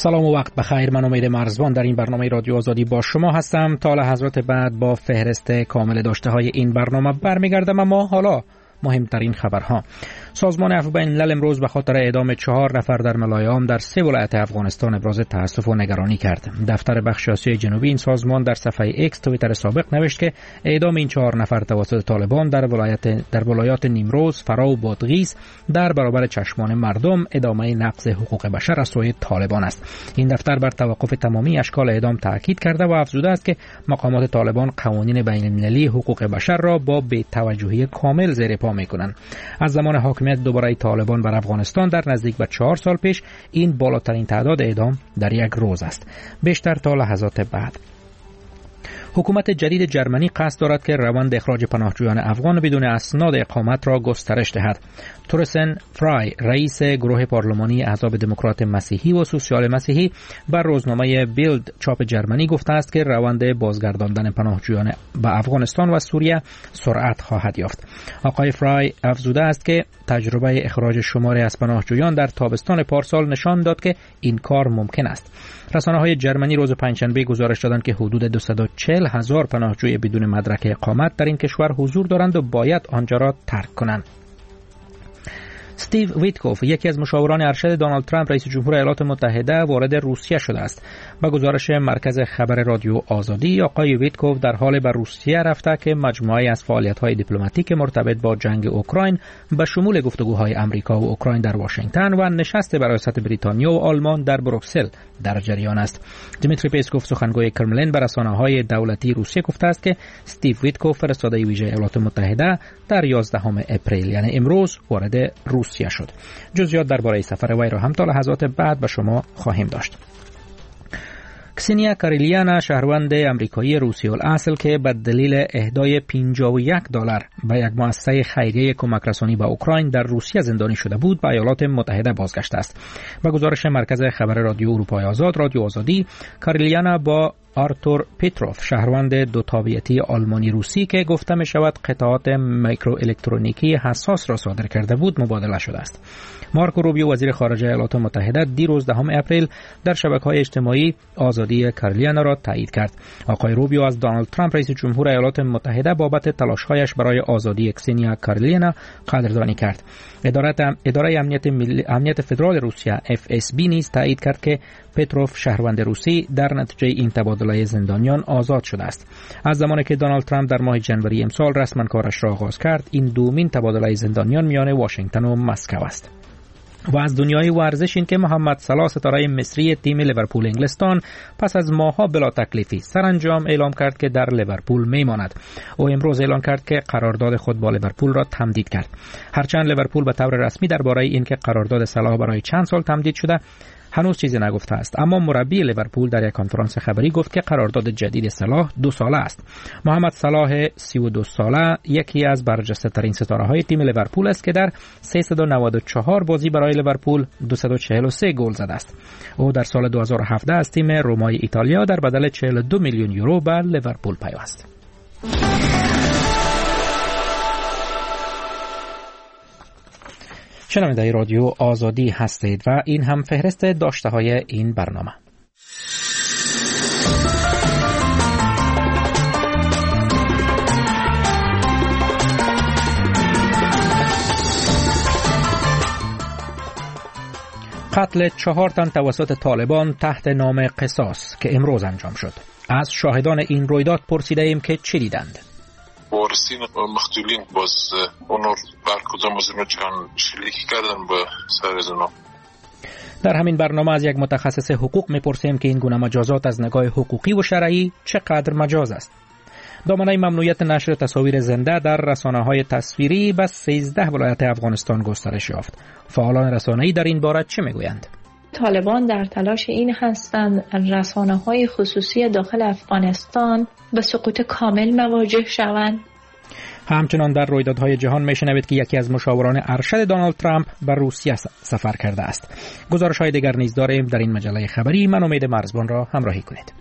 سلام و وقت بخیر. من امید مرزبان در این برنامه رادیو آزادی با شما هستم. تا لحظات بعد با فهرست کامل داشته های این برنامه برمیگردم، اما حالا مهمترین خبرها. سازمان عفو بین الملل امروز به خاطر اعدام 4 نفر در ملایام در 3 ولایت افغانستان ابراز تأسف و نگرانی کرد. دفتر بخش آسیای جنوبی این سازمان در صفحه ایکس توییتر سابق نوشت که اعدام این 4 نفر توسط طالبان در ولایات نیمروز، فرا و بادغیس در برابر چشمان مردم ادامه نقض حقوق بشر از سوی طالبان است. این دفتر بر توقف تمامی اشکال اعدام تاکید کرده و افزوده است که مقامات طالبان قوانین بین المللی حقوق بشر را با بی‌توجهی کامل زیر پا می‌کنند. از زمان حاکمیت دوباره طالبان بر افغانستان در نزدیک به 4 سال پیش این بالاترین تعداد اعدام در یک روز است. بیشتر تا لحظات بعد. حکومت جدید جرمنی قصد دارد که روند اخراج پناهجویان افغان بدون اسناد اقامت را گسترش دهد. تورسن فرای، رئیس گروه پارلمانی احزاب دموکرات مسیحی و سوسیال مسیحی، بر روزنامه بیلد چاپ جرمنی گفته است که روند بازگرداندن پناهجویان به افغانستان و سوریه سرعت خواهد یافت. آقای فرای افزوده است که تجربه اخراج شماری از پناهجویان در تابستان پارسال نشان داد که این کار ممکن است. رسانه‌های جرمنی روز پنجشنبه گزارش دادند که حدود 240,000 پناهجوی بدون مدرک اقامت در این کشور حضور دارند و باید آنجا را ترک کنند. استیو ویتکوف، یکی از مشاوران ارشد دونالد ترامپ رئیس جمهور ایالات متحده، وارد روسیه شده است. با گزارش مرکز خبر رادیو آزادی، آقای ویتکوف در حال به روسیه رفته که مجموعه از فعالیت‌های دیپلماتیک مرتبط با جنگ اوکراین به شمول گفتگوهای آمریکا و اوکراین در واشنگتن و نشست برئاست بریتانیا و آلمان در بروکسل در جریان است. دیمیتری پسکوف، سخنگوی کرملین، به رسانه‌های دولتی روسیه گفته است که استیو ویتکوف، فرستاده ویژه ایالات متحده، در 11 اپریل یعنی امروز وارد روسیه شد. جزئیات درباره سفر وی را هم تا لحظات بعد به شما خواهیم داشت. کسینیا کاریلیانا، شهروند امریکایی روسی الاصل که به دلیل اهدای $51 به یک مؤسسه خیریه کمک رسانی به اوکراین در روسیه زندانی شده بود، به ایالات متحده بازگشته است. به گزارش مرکز خبر رادیو اروپای آزاد، رادیو آزادی، کاریلیانا با آرتور پیتروف، شهروند دو تابعیتی آلمانی روسی که گفته می شود قطعات میکرو الکترونیکی حساس را صادر کرده بود، مبادله شده است. مارکو روبیو، وزیر خارجه ایالات متحده، دیروز 10 اپریل در شبکه‌های اجتماعی آزادی کاریلیانا را تایید کرد. آقای روبیو از دونالد ترامپ رئیس جمهور ایالات متحده بابت تلاش‌هایش برای آزادی کسینیا کاریلیانا قدردانی کرد. اداره امنیت فدرال روسیه FSB نیز تایید کرد که پیتروف، شهروند روسی، در نتیجه این تبادله زندانیان آزاد شده است. از زمانی که دونالد ترامپ در ماه جنوری امسال رسما کارش را آغاز کرد، این دومین تبادله زندانیان میان واشنگتن و مسکو است. و از دنیای ورزش این که محمد صلاح، ستاره مصری تیم لیورپول انگلستان، پس از ماه‌ها بلا تکلیفی سرانجام اعلام کرد که در لیورپول میماند. او امروز اعلام کرد که قرارداد خود با لیورپول را تمدید کرد. هرچند لیورپول به طور رسمی درباره اینکه قرارداد صلاح برای چند سال تمدید شده هنوز چیزی نگفته است، اما مربی لیورپول در یک کنفرانس خبری گفت که قرارداد جدید صلاح 2 ساله است. محمد صلاح 32 ساله یکی از برجسته‌ترین ستاره‌های تیم لیورپول است که در 394 بازی برای لیورپول 243 گل زده است. او در سال 2017 از تیم رومای ایتالیا در بدل 42 میلیون یورو به لیورپول پیوست. شنونده رادیو آزادی هستید و این هم فهرست داشته های این برنامه. قتل 4 تن توسط طالبان تحت نام قصاص که امروز انجام شد. از شاهدان این رویداد پرسیده ایم که چی دیدند. وارثین مقتولین باز اونور بر کدام از اینا چند شلیک کردن به سر از اونا. در همین برنامه از یک متخصص حقوق میپرسیم که این گونه مجازات از نگاه حقوقی و شرعی چقدر مجاز است. دامنه ممنوعیت نشر تصاویر زنده در رسانه‌های تصویری به 13 ولایت افغانستان گسترش یافت. فعالان رسانه‌ای در این باره چه میگویند؟ طالبان در تلاش این هستند رسانه‌های خصوصی داخل افغانستان به سقوط کامل مواجه شوند. همچنان در رویدادهای جهان میشنوید که یکی از مشاوران ارشد دونالد ترامپ به روسیه سفر کرده است. گزارش‌های دیگر نیز داریم در این مجله خبری. من امید مرزبان را همراهی کنید.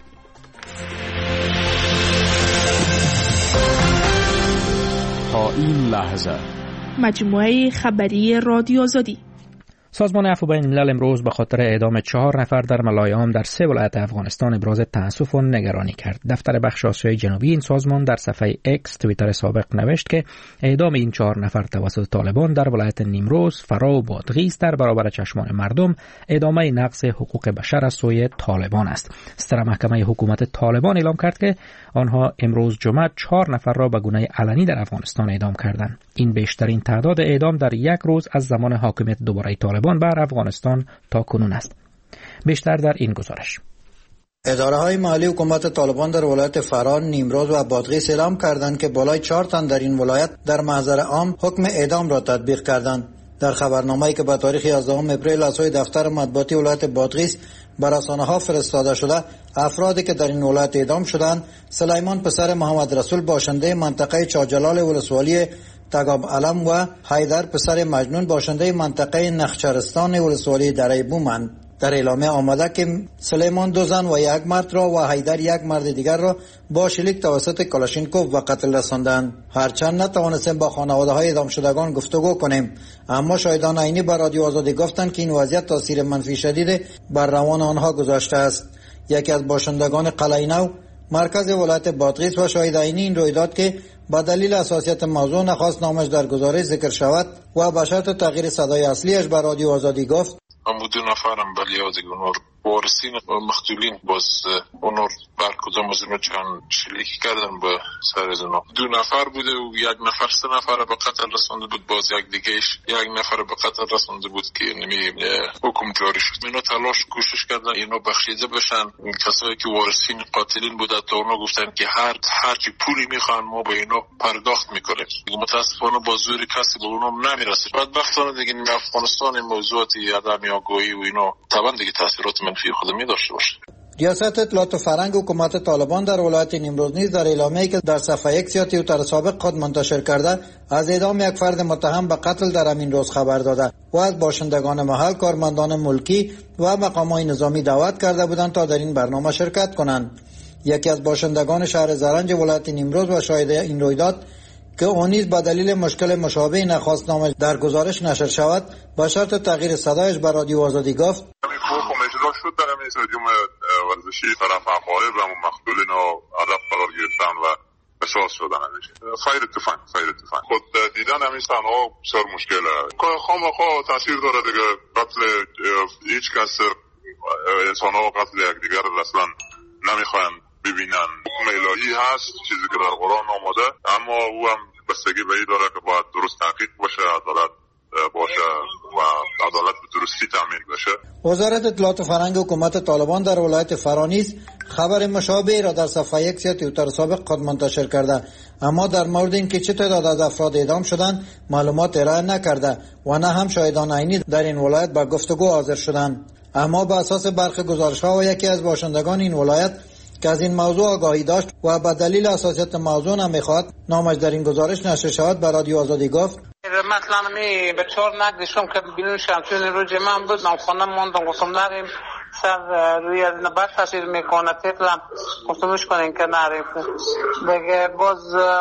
تا این لحظه مجموعه خبری رادیو آزادی. سازمان عفو بین الملل امروز به خاطر اعدام 4 نفر در ملایام در 3 ولایت افغانستان ابراز تأسف و نگرانی کرد. دفتر بخش آسیای جنوبی این سازمان در صفحه اکس توییتر سابق نوشت که اعدام این 4 نفر توسط طالبان در ولایت نیمروز، فرا و بادغیس در برابر چشمان مردم ادامه نقض حقوق بشر از سوی طالبان است. ستره محکمه حکومت طالبان اعلام کرد که آنها امروز جمعه 4 نفر را به گونه علنی در افغانستان اعدام کردند. این بیشترین تعداد اعدام در یک روز از زمان حاکمیت دوباره طالبان بر افغانستان تا کنون است. بیشتر در این گزارش. اداره‌های محلی حکومت طالبان در ولایت فران، نیمروز و بادغیس اعلام کردند که بالای 4 تن در این ولایت در محضر عام حکم اعدام را تطبیق کردند. در خبرنامه‌ای که به تاریخ 11 اپریل از سوی دفتر مطبوعاتی ولایت بادغیس بر رسانه‌ها فرستاده شده، افرادی که در این ولایت اعدام شدند: سلیمان پسر محمد رسول باشنده منطقه چاجلال ولسوالی تگاب علم و حیدر پسر مجنون باشنده منطقه نخچرستان ولسوالی دره بومند. در اعلامیه آمده که سلیمان 2 زن و 1 مرد را و حیدر 1 مرد دیگر را با شلیک توسط کلاشینکوف و قتل رساندند. هرچند نتوانستیم با خانواده‌های اعدام شدگان گفتگو کنیم، اما شاهدان عینی به رادیو آزادی گفتند که این وضعیت تاثیر منفی شدید بر روان آنها گذاشته است. یکی از باشندگان قلعه نو مرکز ولایت بادغیس و شاهد عینی این رویداد که با دلیل حساسیت موضوع نخواست نامش در گزارش ذکر شود و به شرط تغییر صدای اصلیش به رادیو آزادی گفت: اما 2 نفرم به لیاز اونور وارثین مقتولین باز اونور بر کدام از اینو چند شلیک کردن به سر از اونا. 2 نفر بوده و 1 نفر 3 نفر به قتل رسانده بود، باز یک دیگهش 1 نفر به قتل رسانده بود که حکم جاری شد. اینا تلاش کوشش کردن اینا بخشیده بشن. کسایی که وارثین قاتلین بوده تا اونا گفتن که هر چی پولی میخوان ما به اینا پرداخت میکنیم. متاسفانه با زور کسی به اونا نمیرسه. بدبختانه دیگه افغانستان موضوعات عدم آگاهی و اینا طبعا دیگه تاثیرات منفی خود می داشته باشه. ریاست اطلاعات و فرهنگ حکومت طالبان در ولایت نیمروز نیز در اعلامیه‌ای که در صفحه اکس یا توییتر سابق خود منتشر کرده از اعدام 1 فرد متهم به قتل در همین روز خبر داده و از باشندگان محل، کارمندان ملکی و مقامات نظامی دعوت کرده بودند تا در این برنامه شرکت کنند. یکی از باشندگان شهر زرنج ولایت نیمروز و شاهد این رویداد که اون نیز به دلیل مشکل مشابه نخواست نامش در گزارش نشر شود با شرط تغییر صدایش به رادیو آزادی گفت: اجرا شد در همین استادیوم ورزشی طرف حقایب و مقتولین و هدف قرار گرفتن و قصاص شدن همیشه. خیر اتفاق خود دیدن همین صحنه‌ها بسیار مشکله. خامخا تاثیر داره دیگه. قتل هیچ کس، انسان‌ها قتل یکدیگر اصلا نمیخوان ببینن. حکم الهی هست، چیزی که در قرآن آمده، اما او هم بستگی به این داره که باید درست تحقیق باشه، عدالت باشه و عدالت به درستی تامین بشه. وزارت اطلاعات و فرهنگ حکومت طالبان در ولایت فرانیز خبر مشابه را در صفحه اکس یا توییتر سابق خود منتشر کرده، اما در مورد اینکه چه تعداد از افراد اعدام شدند معلومات ارائه نکرده و نه هم شاهدان عینی در این ولایت به گفتگو حاضر شدند. اما به اساس برخی گزارش‌ها و یکی از باشندگان این ولایت که از این موضوع آگاهی داشت و به دلیل حساسیت موضوع نمیخواد نامش در این گزارش نشر شود به رادیو آزادی گفت: مثلا به 4 نگذشتم که بیرون شمسون روز من بود، من خانم موندم، گفتم نریم سر روی نبات تاثیر میکنه، تیتلم گفتمش کنین که نریم دیگه. باز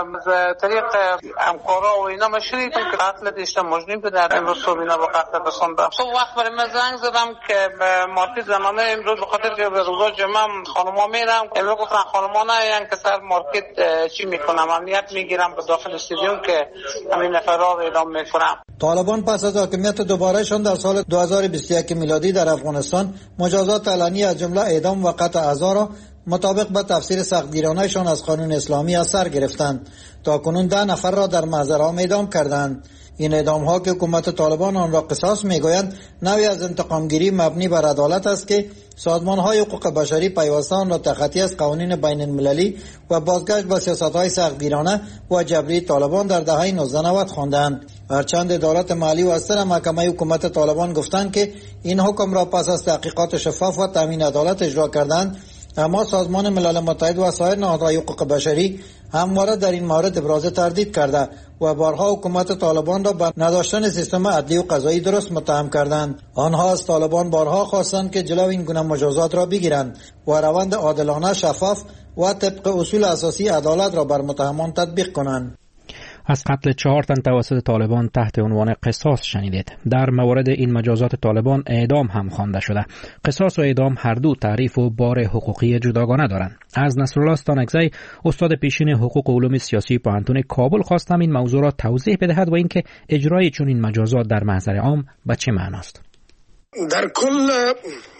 طریق همکارا و اینا ما شنیدم که قتل دیشتم مجنی بود در امروز صبح اینا با قتل رسوندم. صبح وقت برای من زنگ زدم که مارکت زمانه امروز بخاطر که به روزا جمعه خانما میرم، امروز گفتن خانما نه که سر مارکت چی میکنم، امنیت میگیرم به داخل استادیوم که همین نفرها رو اعدام میکنم. طالبان پس از حاکمیت دوبارهشان در سال 2021 میلادی در افغانستان مجازات علنی از جمله اعدام و قطع اعضا را مطابق با تفسیر سختگیرانه‌شان از قانون اسلامی از سر گرفتند. تا کنون 10 نفر را در محضر عام اعدام کردند. این اعدام ها که حکومت طالبان آن را قصاص میگویند نوعی از انتقامگیری مبنی بر عدالت است که سازمان های حقوق بشری پیوسته آن را تخطی از قوانین بین المللی و بازگشت به سیاست های سختگیرانه و جبری طالبان در دهه 1990 خواندند. هرچند ادارات مالی و اصل محکمه حکومت طالبان گفتند که این حکم را پس از تحقیقات شفاف و تامین عدالت اجرا کردند، اما سازمان ملل متحد و سایر نهادهای حقوق بشری همواره در این مورد ابراز تردید کرده و بارها حکومت طالبان را به نداشتن سیستم عدلی و قضایی درست متهم کردند. آنها از طالبان بارها خواستند که جلو این گونه مجازات را بگیرند و روند عادلانه، شفاف و طبق اصول اساسی عدالت را بر متهمان تطبیق کنند. از قتل 4 تن توسط طالبان تحت عنوان قصاص شنیدید. در مورد این مجازات طالبان اعدام هم خوانده شده. قصاص و اعدام هر دو تعریف و بار حقوقی جداگانه دارند. از نصرالله ستانکزی استاد پیشین حقوق و علوم سیاسی پانتون کابل خواستم این موضوع را توضیح بدهد و اینکه اجرای چون این مجازات در محضر عام به چه معناست. در کل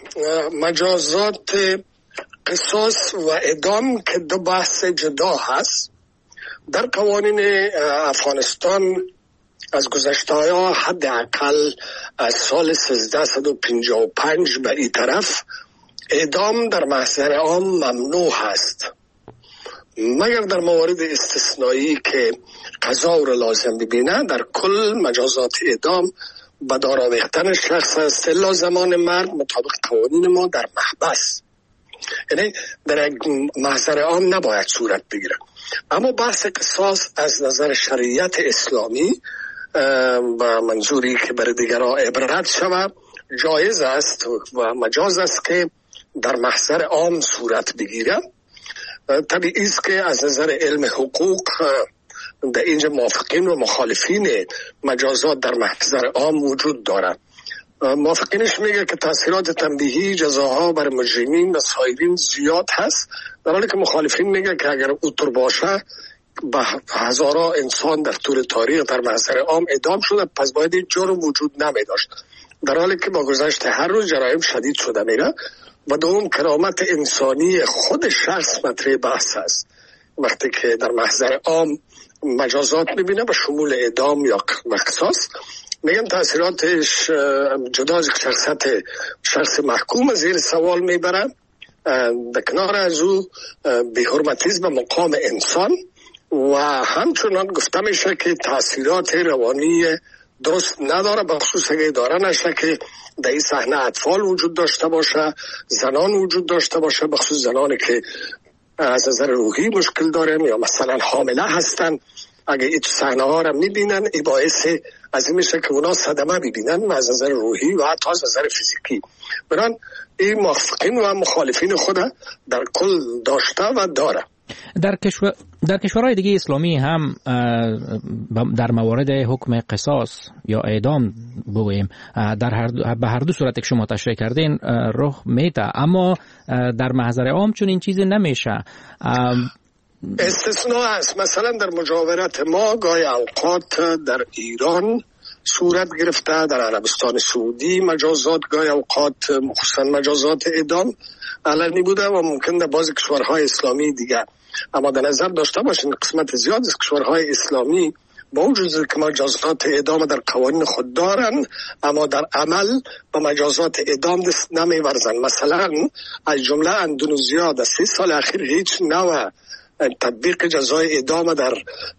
مجازات قصاص و اعدام که دو بحث جدا هست. در قوانین افغانستان از گذشته ها حداقل از سال 1355 به این طرف اعدام در محضر عام ممنوع هست، مگر در موارد استثنایی که قضا را لازم ببینه. در کل مجازات اعدام به دار آویختن شخص است الا زمان مرگ مطابق قوانین ما در محبس، یعنی در محضر عام نباید صورت بگیره. اما بحث قصاص از نظر شریعت اسلامی و منظوری که بر دیگران عبرت شود جایز است و مجاز است که در محضر عام صورت بگیره. طبیعی است که از نظر علم حقوق در اینجا موافقین و مخالفین مجازات در محضر عام وجود دارد. موافقینش میگه که تاثیرات تنبیهی جزاها بر مجرمین و سایرین زیاد هست، در حالی که مخالفین میگه که اگر اوتر باشه به هزاران انسان در طول تاریخ در محضر عام اعدام شده، پس باید این جرم وجود نمی داشت، در حالی که با گذشت هر روز جرایم شدید شده میره. و دوم کرامت انسانی خود شخص مطرح بحث است. وقتی که در محضر عام مجازات میبینه به شمول اعدام یا قصاص، میگن تاثیراتش جدا از شخص محکوم زیر سوال میبره، در کنار از او بی‌حرمتیز به مقام انسان و همچنان گفته میشه که تاثیرات روانی درست نداره، بخصوص اگه داره نشه که در این صحنه اطفال وجود داشته باشه، زنان وجود داشته باشه، بخصوص زنانی که از نظر روحی مشکل دارن یا مثلا حامله هستن. اگه این صحنه ها رو میبینن این باعث از این میشه که اونا صدمه ببینن از نظر روحی و حتی از نظر فیزیکی. بران این موافقین و مخالفین خود در کل داشته و داره. در کشورهای دیگه اسلامی هم در مورد حکم قصاص یا اعدام بگوییم به هر دو صورت که شما تشریح کردین رخ میده، اما در محضر عام چون این چیزی نمیشه. استثناء است. مثلا در مجاورت ما گاهی اوقات در ایران صورت گرفته، در عربستان سعودی مجازات گاهی اوقات خصوصا مجازات اعدام علنی بوده و ممکن در بعضی کشورهای اسلامی دیگر. اما در نظر داشته باشین قسمت زیاد از کشورهای اسلامی با وجود که مجازات اعدام در قوانین خود دارن، اما در عمل به مجازات اعدام دست نمی‌ورزن. مثلا از جمله اندونزیا در 3 سال اخیر هیچ نوع تطبیق جزای اعدام در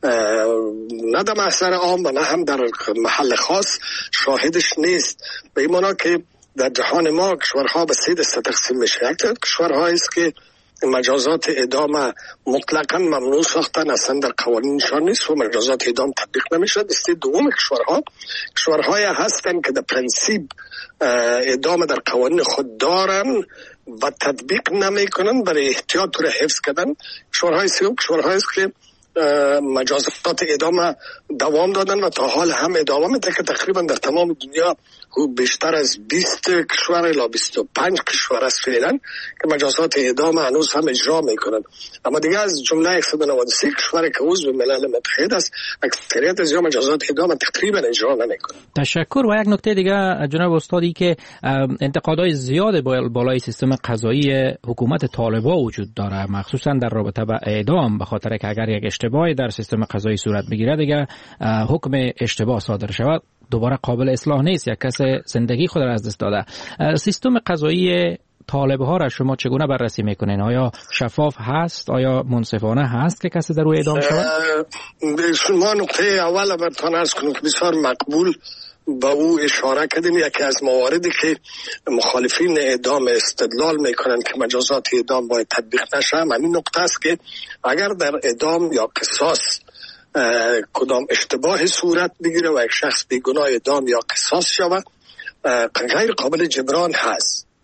نه در محضر عام و نه هم در محل خاص شاهدش نیست. به این معنی که در جهان ما کشورها به 3 دسته تقسیم میشه. یک کشورهایی است که مجازات اعدام مطلقاً ممنوع ساختن، اصلا در قوانینشان نیست و مجازات اعدام تطبیق نمیشه. دسته دوم کشورهای هستن که در پرنسیپ اعدام در قوانین خود دارن و تطبیق نمیکنن برای احتیاط رو حفظ کردن. کشورهای سوم کشورهایی است که مجازات اعدام دوام دادن و تا حال هم ادامه میده که تقریبا در تمام دنیا بیشتر از 20 کشور الی 25 کشور است فعلا که مجازات اعدام هنوز هم اجرا میکنن. اما دیگه از جمله 193 کشور که عضو ملل متحد است اکثریت از مجازات اعدام تقریبا اجرا نمیکنن. تشکر. و یک نکته دیگه جناب استادی که انتقادهای زیاد بالای سیستم قضایی حکومت طالبان وجود داره، مخصوصا در رابطه با اعدام، به خاطر که اگر یک اشتباهی در سیستم قضایی صورت بگیره دیگه حکم اشتباه صادر شود دوباره قابل اصلاح نیست، یک کس زندگی خود را از دست داده. سیستم قضایی طالب‌ها را شما چگونه بررسی میکنین؟ آیا شفاف هست؟ آیا منصفانه هست که کسی در روی اعدام شود؟ شما نقطه اول برتان عرض کنم که بسیار مقبول با او اشاره کردیم. یکی از مواردی که مخالفین اعدام استدلال میکنن که مجازات اعدام باید تطبیق نشه همین نقطه است که اگر در اعدام یا قصاص کدام اشتباه صورت بگیره و یک شخص بیگناه اعدام یا قصاص شود غیر قابل جبران هست.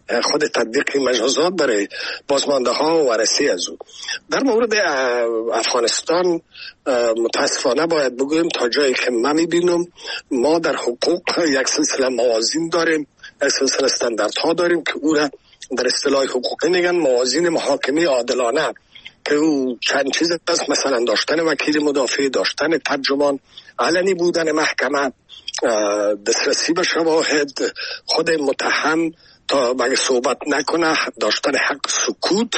خود تطبیق مجازات برای بازمانده ها و ورثه از او. در مورد افغانستان متاسفانه باید بگویم تا جایی که من میبینم ما در حقوق یک سلسله موازین داریم، یک سلسله استانداردها داریم که او را در اصطلاح حقوقی میگن موازین محاکمه عادلانه، که او چند چیز است، مثلا داشتن وکیل مدافع، داشتن ترجمان، علنی بودن محکمه، دسترسی به شواهد، خود متهم تا مگه صحبت نکنه داشتن حق سکوت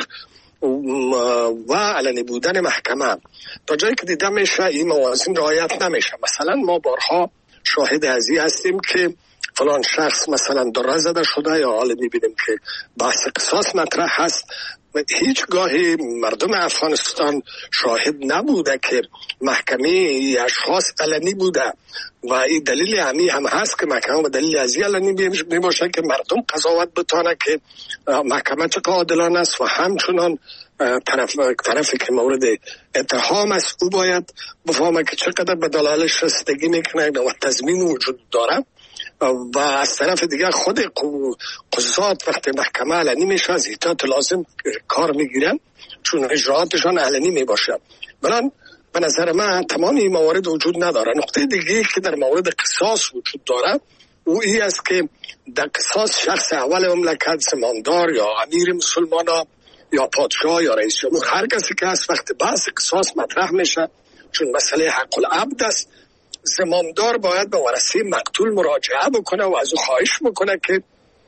و علنی بودن محکمه. تا جایی که دیده میشه این موازین رعایت نمیشه. مثلا ما بارها شاهد ازی هستیم که فلان شخص مثلا دره زده شده یا حالا میبینیم که بحث قصاص مطرح هست، هیچگاهی مردم افغانستان شاهد نبوده که محکمه اشخاص علنی بوده و این دلیل همی هم هست که محکمه به دلیل ازی علنی میباشه که مردم قضاوت بتانه که محکمه چه عادلانه است و همچنان طرفی که مورد اتهام است او باید بفهمه که چقدر به دلایلش رسیدگی میکنه و تضمین وجود داره. و از طرف دیگر خود قضات وقتی محکمه علنی میشه از احتیاط لازم کار میگیرن چون اجراعاتشان علنی میباشه. بلان به نظر من تمام این موارد وجود نداره. نقطه دیگه که در مورد قصاص وجود داره او ای است که در قصاص شخص اول مملکت، زمامدار یا امیر مسلمانا یا پادشاه یا رئیس جمهور، هر کسی که از وقت بحث قصاص مطرح میشه چون مسئله حق العبد است، زمامدار باید به ورثه مقتول مراجعه بکنه و از او خواهش بکنه که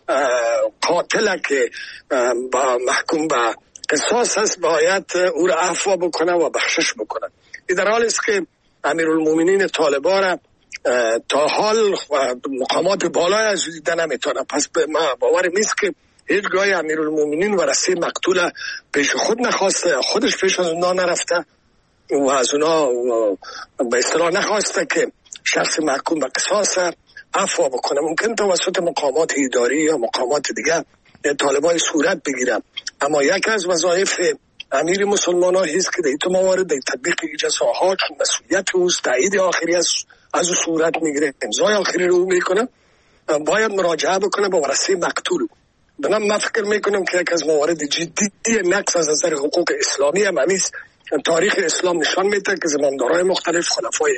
قاتل که محکوم به قصاص است باید او را عفو بکنه و بخشش بکنه. این در حال است که امیرالمومنین طالبان را تا حال مقامات بالای از دیده نمیتونه. پس به ما باور نیست که هیچگاه امیرالمومنین ورثه مقتول پیش خود نخواسته، خودش پیش از اونا نرفته و از اونا به اصطلاح نخواسته که شخص محکوم به قصاص عفو بکنه. ممکن توسط مقامات اداری یا مقامات دیگه طالبای صورت بگیرن، اما یک از وظایف امیر مسلمان‌ها هست که در این موارد در تطبیق جزاها چون مسئولیت اوست، تایید آخری از او صورت میگیره، امضای آخری رو میکنه، باید مراجعه بکنه به ورثه مقتول. من فکر میکنم که یک از موارد جدی نقص از نظر حقوق اسلامی هم همیست. تاریخ اسلام نشان میده که زمامدارای مختلف،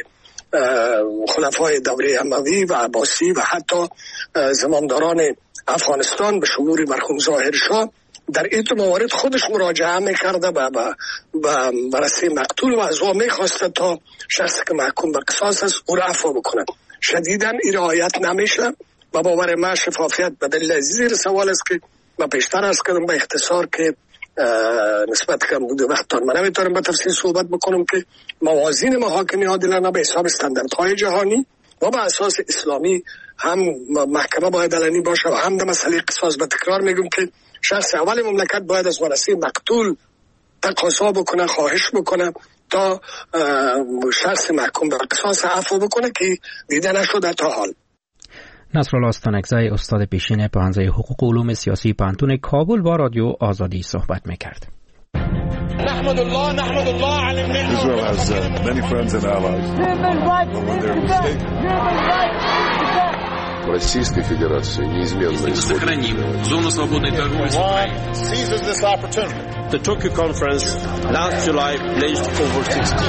خلفای دوره اموی و عباسی و حتی زمامداران افغانستان به شمول مرحوم ظاهر شاه در این موارد خودش مراجعه میکرده به ورثه مقتول و از او میخواسته تا شخصی که محکوم به قصاص است او را عفو بکنه. شدیداً این رعایت نمیشه و باور من شفافیت به دلیل زیر سوال است که من پیشتر عرض کردم به اختصار که نسبت کم بوده وقت من نمیتونم به تفصیل صحبت بکنم که موازین محاکمه عادلانه به حساب استانداردهای جهانی و به اساس اسلامی هم محکمه باید علنی باشه و هم در مسئله قصاص به تکرار میگم که شخص اول مملکت باید از ورثه مقتول تقاضا بکنه، خواهش بکنه تا شخص محکوم به قصاص عفو بکنه که دیده نشده تا حال. نصرالله استانکزی استاد پیشین پانزه حقوق علوم سیاسی پانتون کابل با رادیو آزادی صحبت میکرد. نحمد الله علی المنه. Israel has many friends and allies. В Российской Федерации неизменно сохраним зону свободной торговли с Украиной. The Tokyo Conference last July pledged over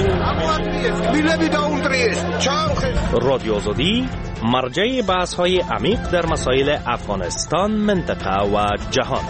16 رادیو آزادی مرجع بحث‌های عمیق در مسائل افغانستان، منطقه و جهان.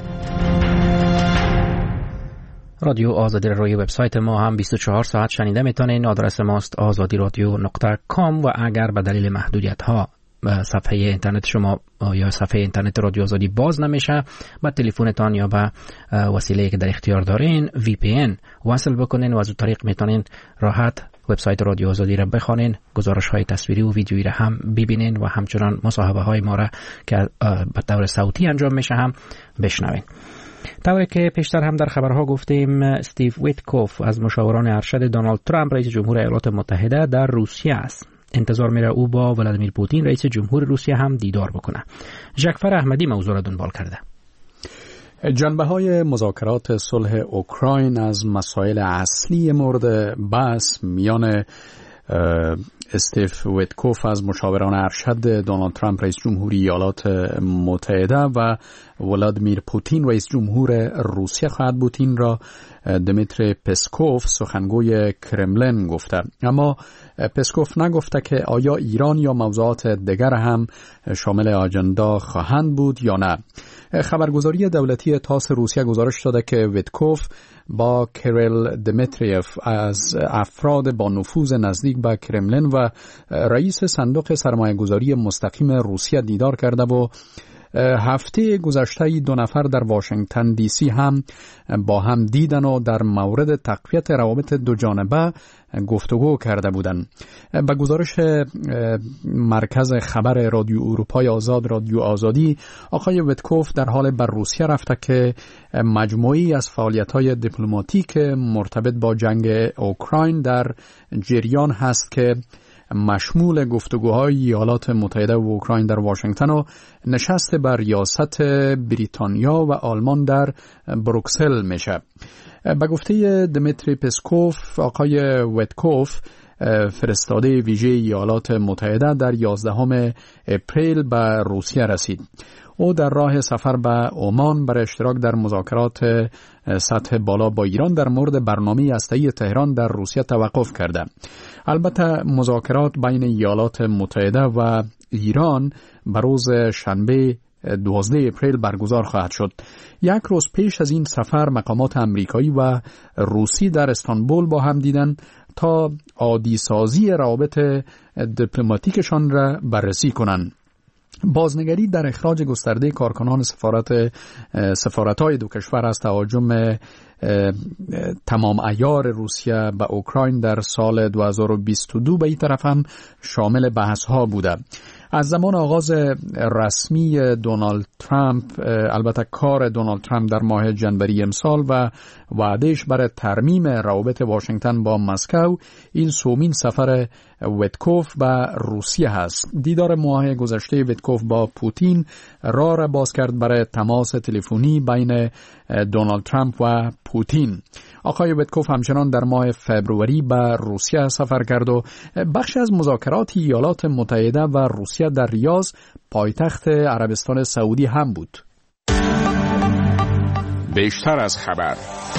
رادیو آزادی روی وبسایت ما هم 24 ساعت شنیده میتونین. آدرس ماست azadiradio.com و اگر به دلیل محدودیت‌ها صفحه اینترنت شما یا صفحه اینترنت رادیو آزادی باز نمیشه، با تلفنتان یا با وسیله‌ای که در اختیار دارین VPN وصل بکنین و از اون طریق میتونین راحت وبسایت رادیو آزادی را بخوانین، گزارش‌های تصویری و ویدیویی را هم ببینین و همچنان مصاحبه‌های ما را که به طور صوتی انجام میشه هم بشنوین. طوری که پیشتر هم در خبرها گفتیم، استیو ویتکوف از مشاوران ارشد دونالد ترامپ رئیس جمهور ایالات متحده در روسیه است. انتظار میره او با ولادیمیر پوتین رئیس جمهور روسیه هم دیدار بکنه. جعفر احمدی موضوع را دنبال کرده. جنبه‌های مذاکرات صلح اوکراین از مسائل اصلی مورد بحث میان استیو ویتکوف از مشاوران ارشد دونالد ترامپ رئیس جمهوری ایالات متحده و ولادیمیر پوتین رئیس جمهور روسیه خواهد بود. این را دمیتری پسکوف سخنگوی کرملین گفته. اما پسکوف نگفته که آیا ایران یا موضوعات دیگر هم شامل آجندا خواهند بود یا نه. خبرگزاری دولتی تاس روسیه گزارش داده که ویتکوف با کریل دمیتریف از افراد با نفوذ نزدیک به کرملین و رئیس صندوق سرمایه‌گذاری مستقیم روسیه دیدار کرده و هفته گذشته 2 نفر در واشنگتن دی سی هم با هم دیدن و در مورد تقویت روابط دو جانبه گفتگو کرده بودند. به گزارش مرکز خبر رادیو اروپای آزاد رادیو آزادی، آقای ویتکوف در حال بر روسیه رفته که مجموعی از فعالیت‌های دیپلماتیک مرتبط با جنگ اوکراین در جریان هست که مشمول گفتگوهای ایالات متحده و اوکراین در واشنگتن و نشست بر ریاست بریتانیا و آلمان در بروکسل میشه. به گفته دمیتری پسکوف، آقای ویتکوف فرستاده ویژه ایالات متحده در 11 اپریل به روسیه رسید. او در راه سفر به عمان برای اشتراک در مذاکرات سطح بالا با ایران در مورد برنامه هسته‌ای تهران در روسیه توقف کرده. البته مذاکرات بین ایالات متحده و ایران به روز شنبه 12 اپریل برگزار خواهد شد. 1 روز پیش از این سفر مقامات امریکایی و روسی در استانبول با هم دیدند تا عادی سازی روابط دیپلماتیکشان را بررسی کنند. بازنگری در اخراج گسترده کارکنان سفارت‌های دو کشور از تهاجم تمام عیار روسیه به اوکراین در سال 2022 به این طرف هم شامل بحث‌ها بوده. از زمان آغاز رسمی دونالد ترامپ، البته کار دونالد ترامپ در ماه جنوری امسال و وعدهش برای ترمیم روابط واشنگتن با مسکو، این سومین سفر ویتکوف به روسیه هست. دیدار ماه گذشته ویتکوف با پوتین راه را باز کرد برای تماس تلفنی بین دونالد ترامپ و پوتین. آقای ویتکوف همچنان در ماه فبروری به روسیه سفر کرد و بخش از مذاکرات ایالات متحده و روسیه در ریاض، پایتخت عربستان سعودی هم بود. بیشتر از خبر.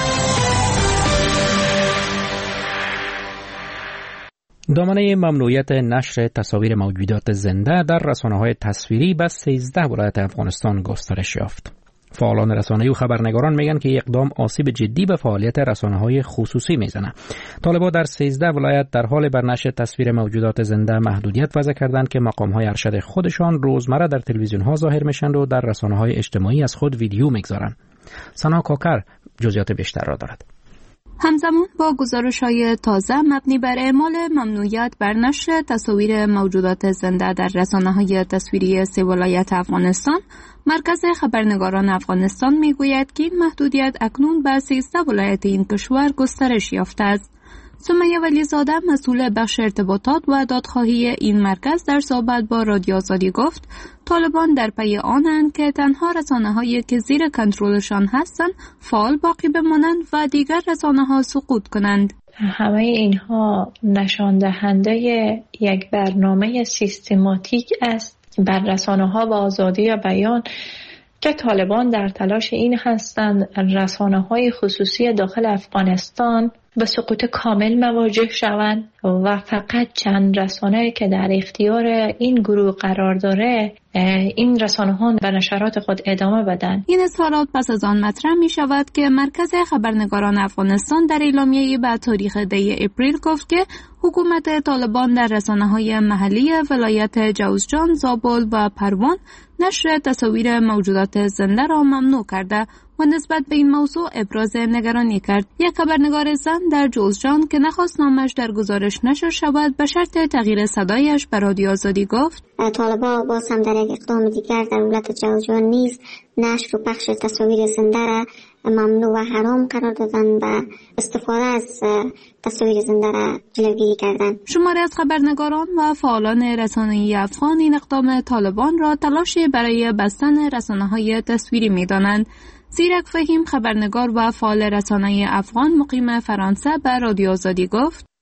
دامنه ممنوعیت نشر تصاویر موجودات زنده در رسانه‌های تصویری به 13 ولایت افغانستان گسترش یافت. فعالان رسانه‌ای و خبرنگاران میگن که اقدام آسیب جدی به فعالیت رسانه‌های خصوصی میزنه. طالبان در 13 ولایت در حال بر نشر تصویر موجودات زنده محدودیت وضع کردند که مقام‌های ارشد خودشان روزمره در تلویزیون‌ها ظاهر میشن و در رسانه‌های اجتماعی از خود ویدیو میگذارن. سنا کاکر جزئیات بیشتر را دارد. همزمان با گزارش‌های تازه مبنی بر اعمال ممنوعیت بر نشر تصاویر موجودات زنده در رسانه‌های تصویری 3 ولایت افغانستان، مرکز خبرنگاران افغانستان میگوید که این محدودیت اکنون به 13 ولایت این کشور گسترش یافته است. سمیه ولیزاده مسئول بخش ارتباطات و دادخواهی این مرکز در صحبت با رادیو آزادی گفت طالبان در پی آنند که تنها رسانه‌هایی که زیر کنترلشان هستند فعال باقی بمانند و دیگر رسانه‌ها سقوط کنند. همه اینها نشان دهنده یک برنامه سیستماتیک است بر رسانه‌ها و آزادی بیان که طالبان در تلاش این هستند رسانه‌های خصوصی داخل افغانستان به سقوط کامل مواجه شوند و فقط چند رسانه که در اختیار این گروه قرار داره این رسانه‌ها به نشرات خود ادامه بدن. این اظهارات پس از آن مطرح می شود که مرکز خبرنگاران افغانستان در اعلامیه‌ای به تاریخ 10 اپریل گفت که حکومت طالبان در رسانه‌های محلی ولایت جوزجان، زابل و پروان نشر تصاویر موجودات زنده را ممنوع کرده و نسبت به این موضوع ابراز نگرانی کرد. یک خبرنگار زن در جوزجان که نخواست نامش در گزارش نشر شود به شرط تغییر صدایش به رادیو آزادی گفت طالبان باز هم در یک اقدام دیگر در ولایت جوزجان نیز نشر و پخش تصاویر زنده را ممنوع و حرام قرار دادن و استفاده از تصاویر زنده را جلوگیری کردند. شماری از خبرنگاران و فعالان رسانه‌ای افغان این اقدام طالبان را تلاشی برای بستن رسانه‌های تصویری می‌دانند. زیرک فهیم خبرنگار و فعال رسانه افغان مقیم فرانسه به رادیو آزادی گفت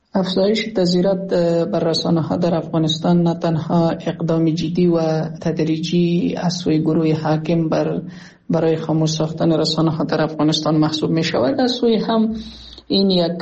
افزایش تظاهرات بر رسانه‌ها در افغانستان نه تنها اقدام جدی و تدریجی از سوی گروه حاکم برای خاموش ساختن رسانه‌ها در افغانستان محسوب می شود، از سوی هم این یک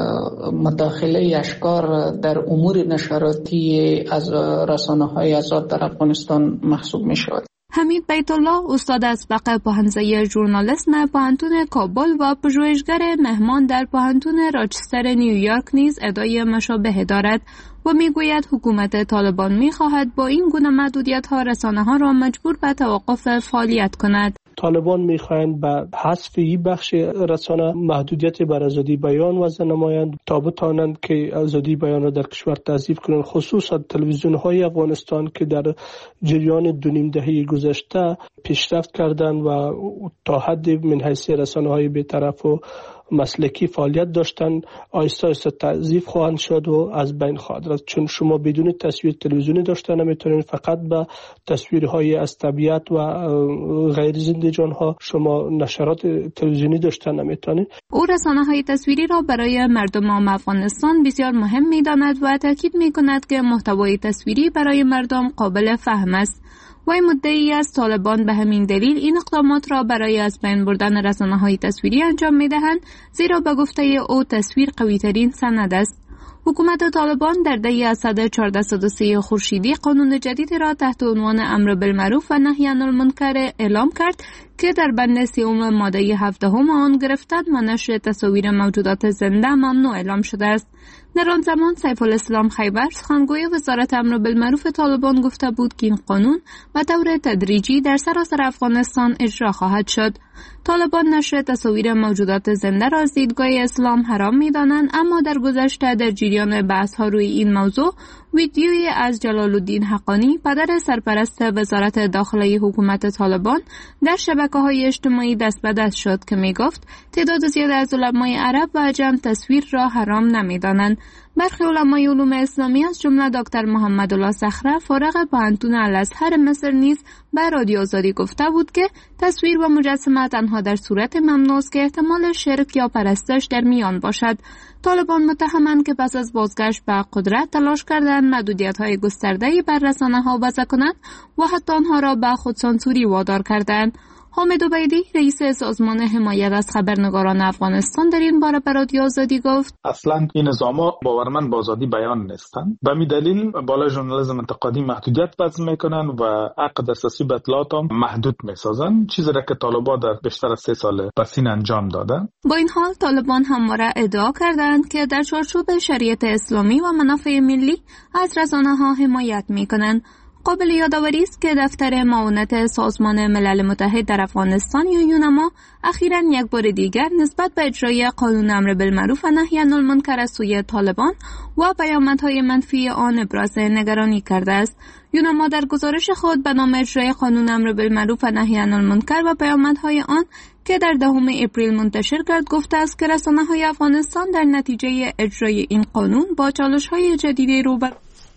مداخله اشکار در امور نشراتی از رسانه‌های آزاد در افغانستان محسوب می شود. حمید بیت الله استاد اسبق پوهنځی ژورنالیسم پوهنتون کابل و پژوهشگر مهمان در پوهنتون راچستر نیویورک نیز ادعای مشابه دارد و میگوید حکومت طالبان میخواهد با این گونه محدودیت‌ها رسانه‌ها را مجبور به توقف فعالیت کند. طالبان میخواهند به حذف این بخش رسانه محدودیت بر آزادی بیان وضع نمایند تا بتوانند که آزادی بیان را در کشور تضعیف کنند، خصوصا تلویزیون‌های افغانستان که در جریان 2.5 دهه گذشته پیشرفت کردند و تا حد من حیث رسانه‌های بی‌طرف و مسلکی فعالیت داشتن آهسته آهسته تضعیف خواهند شد و از بین خواهد رفت، چون شما بدون تصویر تلویزیونی داشته نمیتونید، فقط به تصویرهای از طبیعت و غیر زنده جانها شما نشرات تلویزیونی داشته نمیتونید. او رسانه‌های تصویری را برای مردم افغانستان بسیار مهم می‌داند و تاکید می‌کند که محتوای تصویری برای مردم قابل فهم است. وی مدعی است طالبان به همین دلیل این اقدامات را برای از بین بردن رسانه‌های تصویری انجام می‌دهند، زیرا به گفته او تصویر قوی‌ترین سند است. حکومت طالبان در دی اسد 1403 خورشیدی قانون جدیدی را تحت عنوان امر بالمعروف و نهی عن المنکر اعلام کرد که در بند 3 ماده 17 آن گرفتن و نشر تصاویر موجودات زنده ممنوع اعلام شده است. در آن زمان سیف الاسلام خیبر سخنگوی وزارت امر بالمعروف طالبان گفته بود که این قانون به طور تدریجی در سراسر افغانستان اجرا خواهد شد. طالبان نشر تصاویر موجودات زنده را از دیدگاه اسلام حرام می‌دانند، اما در گذشته در جریان بحث‌ها روی این موضوع ویدیویی از جلال الدین حقانی پدر سرپرست وزارت داخلی حکومت طالبان در شبکه‌های اجتماعی دست به دست شد که می‌گفت تعداد زیاد از علمای عرب و عجم تصویر را حرام نمی‌دانند. برخی علمای علوم اسلامی از جمله دکتر محمد الله صخره فارغ پوهنتون الازهر مصر نیز به رادیو آزادی گفته بود که تصویر و مجسمه تنها در صورت ممنوع است که احتمال شرک یا پرستش در میان باشد. طالبان متهمند که پس از بازگشت به قدرت تلاش کردند محدودیت‌های گسترده‌ای بر رسانه‌ها وضع کنند و حتی آنها را به خودسانسوری وادار کردند. حامد عبیدی رئیس سازمان حمایت از خبرنگاران افغانستان در این باره به رادیو آزادی گفت اصلا این نظام‌ها باورمند به آزادی بیان نیستند. به همین دلیل بالای ژورنالیسم انتقادی محدودیت وضع میکنن و حق دسترسی به اطلاعات هم محدود میسازن، چیزی را که طالبان در بیشتر از 3 سال پس این انجام دادن. با این حال طالبان همواره ادعا کردند که در چارچوب شریعت اسلامی و منافع ملی از رسانه‌ها حمایت میکنند. قابل یادآوری است که دفتر معاونت سازمان ملل متحد در افغانستان یا یونما اخیراً یک بار دیگر نسبت به اجرای قانون امر بالمعروف و نهی عن المنکر از سوی طالبان و پیامدهای منفی آن ابراز نگرانی کرده است. یونما در گزارش خود به نام اجرای قانون امر بالمعروف و نهی عن المنکر و پیامدهای آن که در 10 اپریل منتشر کرد گفته است که رسانه‌های افغانستان در نتیجه اجرای این قانون با چالش‌های جدیدی روبرو.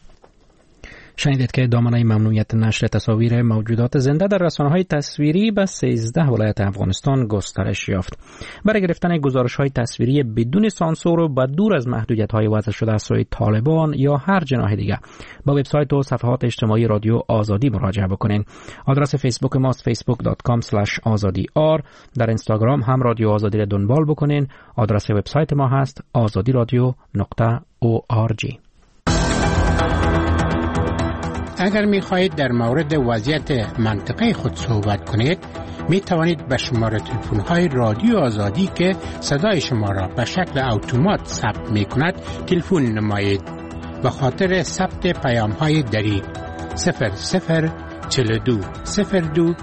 شنیدید که دامنه ممنوعیت نشر تصاویر موجودات زنده در رسانه‌های تصویری به 13 ولایت افغانستان گسترش یافت. برای گرفتن گزارش‌های تصویری بدون سانسور و با دور از محدودیت‌های وضع شده از سوی طالبان یا هر جناح دیگر با وبسایت و صفحات اجتماعی رادیو آزادی مراجعه بکنین. آدرس فیسبوک ماست facebook.com/azadi.r. در اینستاگرام هم رادیو آزادی را دنبال بکنین. آدرس وبسایت ما هست azadiradio.org. اگر می خواهید در مورد وضعیت منطقه خود صحبت کنید می توانید به شماره تلفن های رادیو آزادی که صدای شما را به شکل اتومات ثبت می کند تلفن نمایید. به خاطر ثبت پیام های دری 004202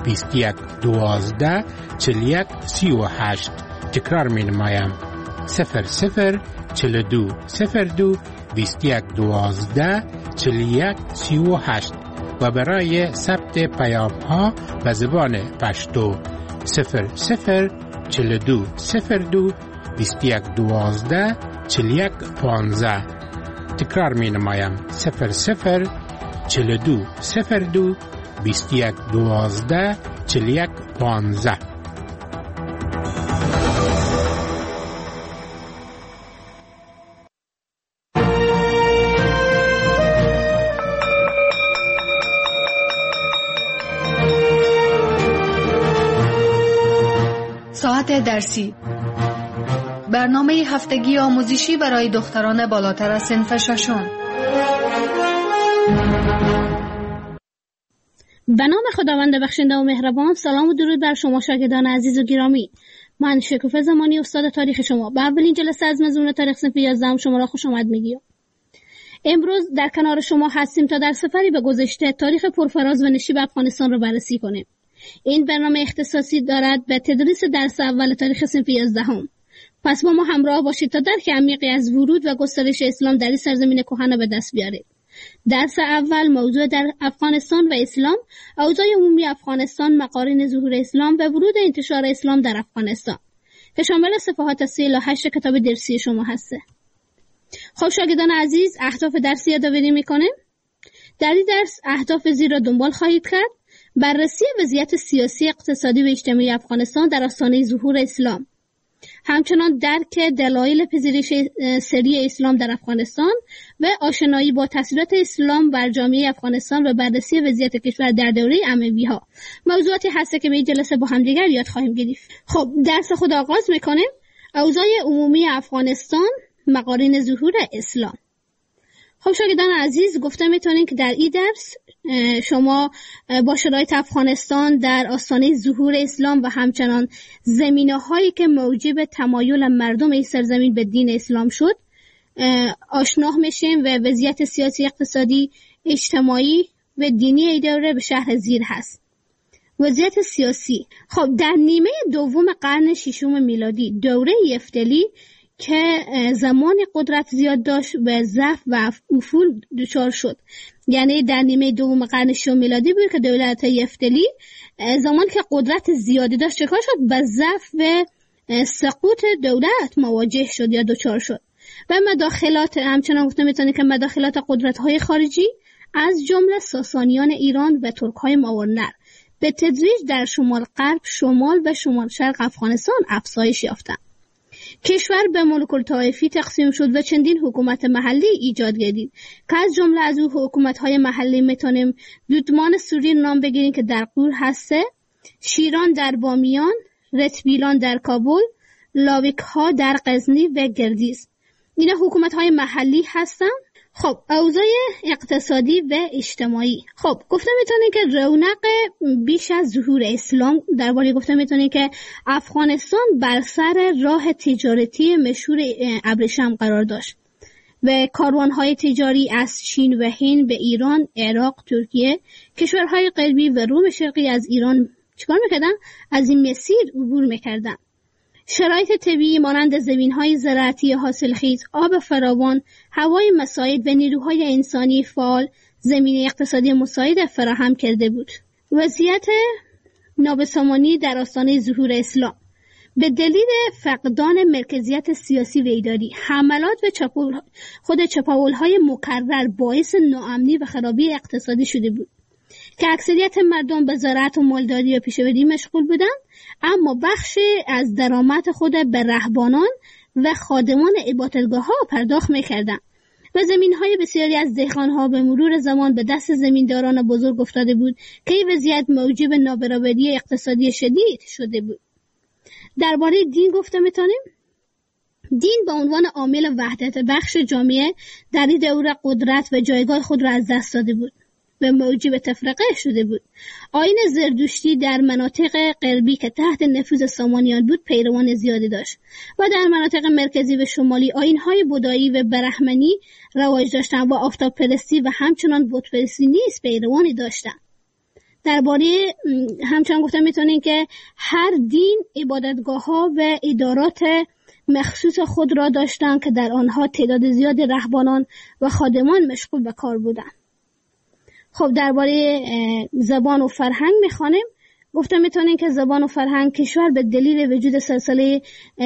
2112 41 38. تکرار می نمایم 004202 2112 41 38 و برای ثبت پیام ها به زبان پشتو 004202 2112 41 15. تکرار می نمایم 004202 2112 41 15. ساعت درسی، برنامه هفتگی آموزشی برای دختران بالاتر از صنف ششم. به نام خداوند بخشنده و مهربان. سلام و درود بر شما شاگردان عزیز و گرامی. من شکوفه زمانی استاد تاریخ شما به اولین جلسه از مضمون تاریخ صنف 11 شما را خوش آمد میگیم. امروز در کنار شما هستیم تا در سفری به گذشته تاریخ پرفراز و نشیب افغانستان را بررسی کنیم. این برنامه اختصاصی دارد به تدریس درس اول تاریخ صنف 11. پس با ما همراه باشید تا درک عمیقی از ورود و گسترش اسلام در این سرزمین کهن به دست بیارید. درس اول موضوع در افغانستان و اسلام، اوضاع عمومی افغانستان، مقارن ظهور اسلام و ورود انتشار اسلام در افغانستان که شامل صفحات 3 تا 8 کتاب درسی شما هسته. خب شاگردان عزیز، اهداف درسی یادآوری میکنیم. در این درس اهداف زیر را دنبال خواهید کرد: بررسی وضعیت سیاسی، اقتصادی و اجتماعی افغانستان در آستانه ظهور اسلام، همچنان درک دلایل پذیرش سری اسلام در افغانستان و آشنایی با تاثیرات اسلام بر جامعه افغانستان و بررسی وضعیت کشور در دوره اموی‌ها. موضوعاتی هست که به این جلسه با هم دیگر یاد خواهیم گرفت. خب درس خود آغاز میکنیم. اوضاع عمومی افغانستان، مقارن ظهور اسلام. خب شاگردان عزیز، گفته میتونین که در این درس شما با شرایط افغانستان در آستانه ظهور اسلام و همچنان زمینه‌هایی که موجب تمایل مردم این سرزمین به دین اسلام شد آشنا میشیم و وضعیت سیاسی، اقتصادی، اجتماعی و دینی این دوره به شرح زیر هست. وضعیت سیاسی. خب در نیمه دوم قرن ششم میلادی، دوره یفتلی که زمان قدرت زیاد داشت و ضعف و افول دچار شد. یعنی در نیمه دوم قرن ششم میلادی بود که دولت یفتلی زمان که قدرت زیادی داشت چکار شد؟ به ضعف و سقوط دولت مواجه شد یا دچار شد و مداخلات، همچنان گفته میتونه که مداخلات قدرت‌های خارجی از جمله ساسانیان ایران و ترک‌های ماورنر به تدریج در شمال غرب، شمال و شمال شرق افغانستان افزایش یافتند. کشور به ملوک الطوایفی تقسیم شد و چندین حکومت محلی ایجاد گردید که از جمله از او حکومت‌های محلی میتونیم دودمان سوری نام بگیریم که در قور هسته، شیران در بامیان، رتبیلان در کابل، لاویک‌ها در غزنی و گردیز. اینا حکومت‌های محلی هستن. خب اوضاع اقتصادی و اجتماعی. خب گفته میتونه که رونق بیش از ظهور اسلام درباره گفته میتونه که افغانستان بر سر راه تجارتی مشهور ابریشم قرار داشت و کاروانهای تجاری از چین و هند به ایران، عراق، ترکیه، کشورهای غربی و روم شرقی از ایران چیکار میکردن؟ از این مسیر عبور میکردن. شرایط طبیعی مانند زمین‌های زراعتی حاصلخیز، آب فراوان، هوای مساعد و نیروهای انسانی فعال زمینه اقتصادی مساعد فراهم کرده بود. وضعیت نابسامانی در آستانه ظهور اسلام به دلیل فقدان مرکزیت سیاسی و اداری، حملات و چپاول‌های مکرر باعث ناامنی و خرابی اقتصادی شده بود که اکثریت مردم به زراعت و مالداری و پیشه‌وری مشغول بودند، اما بخش از درآمد خود به رهبانان و خادمان عبادتگاه‌ها پرداخت می‌کردند و زمین‌های بسیاری از دهقان‌ها به مرور زمان به دست زمینداران بزرگ افتاده بود که این وضعیت موجب نابرابری اقتصادی شدید شده بود. درباره دین گفته می‌تونیم دین به عنوان عامل وحدت بخش جامعه در این دوره قدرت و جایگاه خود را از دست داده بود و موجب تفرقه شده بود. آیین زردشتی در مناطق غربی که تحت نفوذ سامانیان بود پیروان زیادی داشت و در مناطق مرکزی و شمالی آیین‌های بودایی و برهمنی رواج داشتند و آفتاب پرستی و همچنان بت پرستی نیز پیروانی داشتند. درباره همچنان گفته میتونیم که هر دین عبادتگاه‌ها و ادارات مخصوص خود را داشتند که در آنها تعداد زیاد رهبانان و خادمان مشغول به کار بودند. خب درباره زبان و فرهنگ میخوانیم. گفته میتونیم که زبان و فرهنگ کشور به دلیل وجود سلسله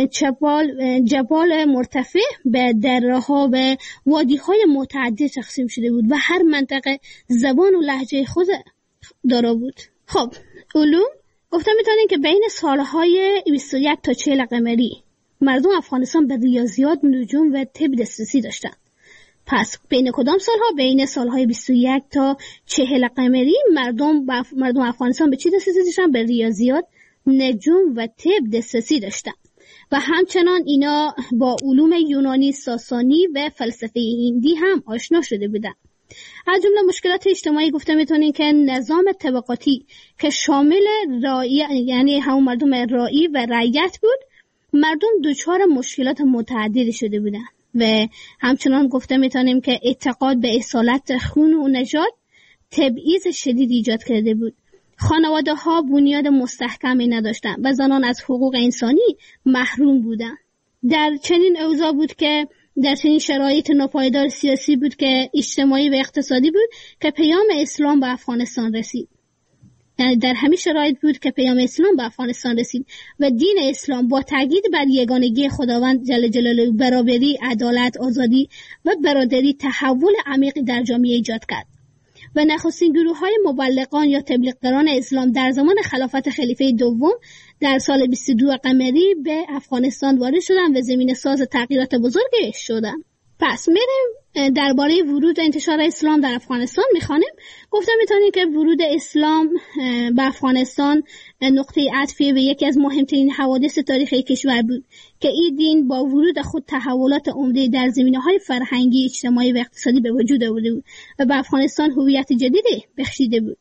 جبال مرتفع به دره‌ها و وادی‌های متعدد تقسیم شده بود و هر منطقه زبان و لهجه خود دارا بود. خب علوم گفته میتونیم که بین سالهای 21 تا 40 قمری مردم افغانستان به ریاضیات، نجوم و طب دسترسی داشتند. پس بین کدام سالها؟ بین سالهای 21 تا 40 قمری مردم افغانستان به چی دسترسی داشتن؟ به ریاضیات، نجوم و طب دسترسی داشتند و همچنان اینا با علوم یونانی، ساسانی و فلسفه هندی هم آشنا شده بودند. از جمله مشکلات اجتماعی گفته میتونیم که نظام طبقاتی که شامل رعیت، یعنی همون مردم رعی و رعیت بود، مردم دچار مشکلات متعددی شده بودند و همچنان گفته میتونیم که اعتقاد به اصالت خون و نژاد تبعیض شدید ایجاد کرده بود. خانواده ها بنیاد مستحکمی نداشتند و زنان از حقوق انسانی محروم بودند. در چنین اوضاع بود که در چنین شرایط ناپایدار سیاسی بود که اجتماعی و اقتصادی بود که پیام اسلام به افغانستان رسید. یعنی در همین شرایط بود که پیام اسلام به افغانستان رسید و دین اسلام با تاکید بر یگانگی خداوند جل جلاله، برابری، عدالت، آزادی و برادری تحول عمیقی در جامعه ایجاد کرد و نخستین گروه‌های مبلغان یا تبلیغگران اسلام در زمان خلافت خلیفه دوم در سال 22 قمری به افغانستان وارد شدند و زمینه ساز تغییرات بزرگی شدند. پس میریم درباره ورود و انتشار اسلام در افغانستان میخوانیم. گفته میتونیم که ورود اسلام به افغانستان نقطه عطفی و یکی از مهمترین حوادث تاریخی کشور بود که این دین با ورود خود تحولات عمده در زمینه‌های فرهنگی، اجتماعی و اقتصادی به وجود آورده بود و به افغانستان هویت جدیدی بخشیده بود.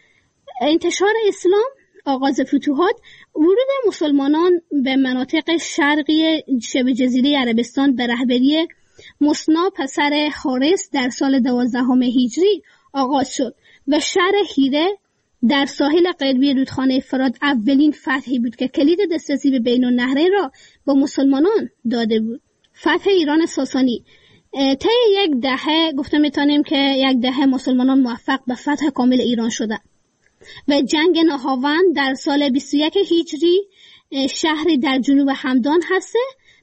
انتشار اسلام، آغاز فتوحات، ورود مسلمانان به مناطق شرقی شبه جزیره عربستان به رهبری مصنا پسر حارس در سال 12 هجری آغاز شد و شهر هیره در ساحل غربی رودخانه فرات اولین فتحی بود که کلید دسترسی به بین النهرین را به مسلمانان داده بود. فتح ایران ساسانی طی یک دهه گفته میتونیم که یک دهه مسلمانان موفق به فتح کامل ایران شدند و جنگ نهاوند در سال 21 هجری شهری در جنوب همدان هسته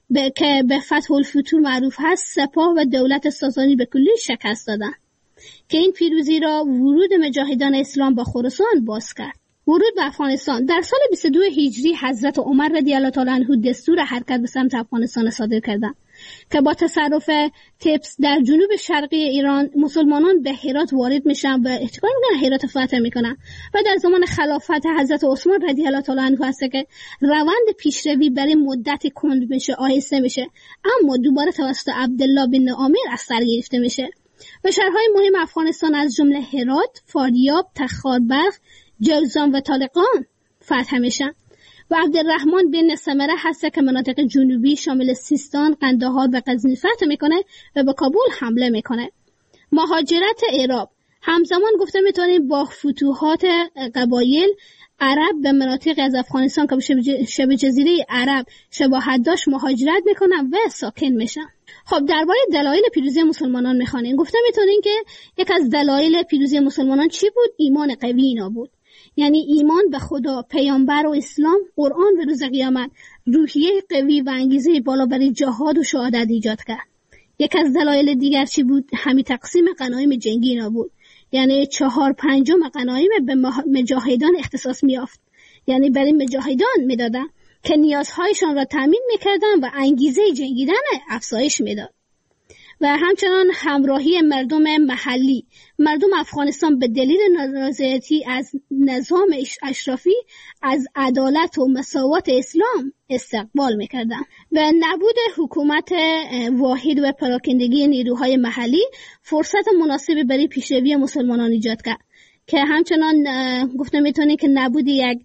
که به فتح الفتوح معروف هست، سپاه و دولت ساسانی به کلی شکست دادند که این پیروزی را ورود مجاهدان اسلام به خراسان باز کرد. ورود به افغانستان در سال 22 هجری حضرت عمر رضی الله تعالی عنه دستور حرکت به سمت افغانستان صادر کردند که با تصرف تبس در جنوب شرقی ایران مسلمانان به هرات وارد میشن و احتمال میکنن هرات فتح میکنن و در زمان خلافت حضرت عثمان رضی الله تعالی عنه هست که روند پیشروی برای مدت کند میشه، آهسته میشه، اما دوباره توسط عبدالله بن عامر از سر گرفته میشه و شهرهای مهم افغانستان از جمله هرات، فاریاب، تخاربرق، جوزان و طالقان فتح میشن و عبدالرحمن بن سمره هست که مناطق جنوبی شامل سیستان، قندهار و غزنی فتح میکنه و به کابل حمله میکنه. مهاجرت اعراب همزمان گفته میتونیم با فتوحات قبایل عرب به مناطق از افغانستان که به شبه جزیره عرب شباهت داشت مهاجرت میکنن و ساکن میشن. خب درباره دلایل پیروزی مسلمانان میخوانیم. گفته میتونیم که یک از دلایل پیروزی مسلمانان چی بود؟ ایمان قوی اینا بود. یعنی ایمان به خدا، پیامبر و اسلام، قرآن و روز قیامت روحیه قوی و انگیزه بالا برای جهاد و شهادت ایجاد کرد. یک از دلایل دیگر چی بود؟ همین تقسیم غنایم جنگی اینا بود. یعنی 4/5 غنایم به مجاهدان اختصاص میافت. یعنی برای مجاهدان میدادن که نیازهایشان را تامین میکردن و انگیزه جنگیدن افزایش میداد. و همچنان همراهی مردم محلی. مردم افغانستان به دلیل نارضایتی از نظام اشرافی از عدالت و مساوات اسلام استقبال میکردند و نبود حکومت واحد و پراکندگی نیروهای محلی فرصت مناسبی برای پیشروی مسلمانان ایجاد کرد که همچنان گفته میتونه که نبود یک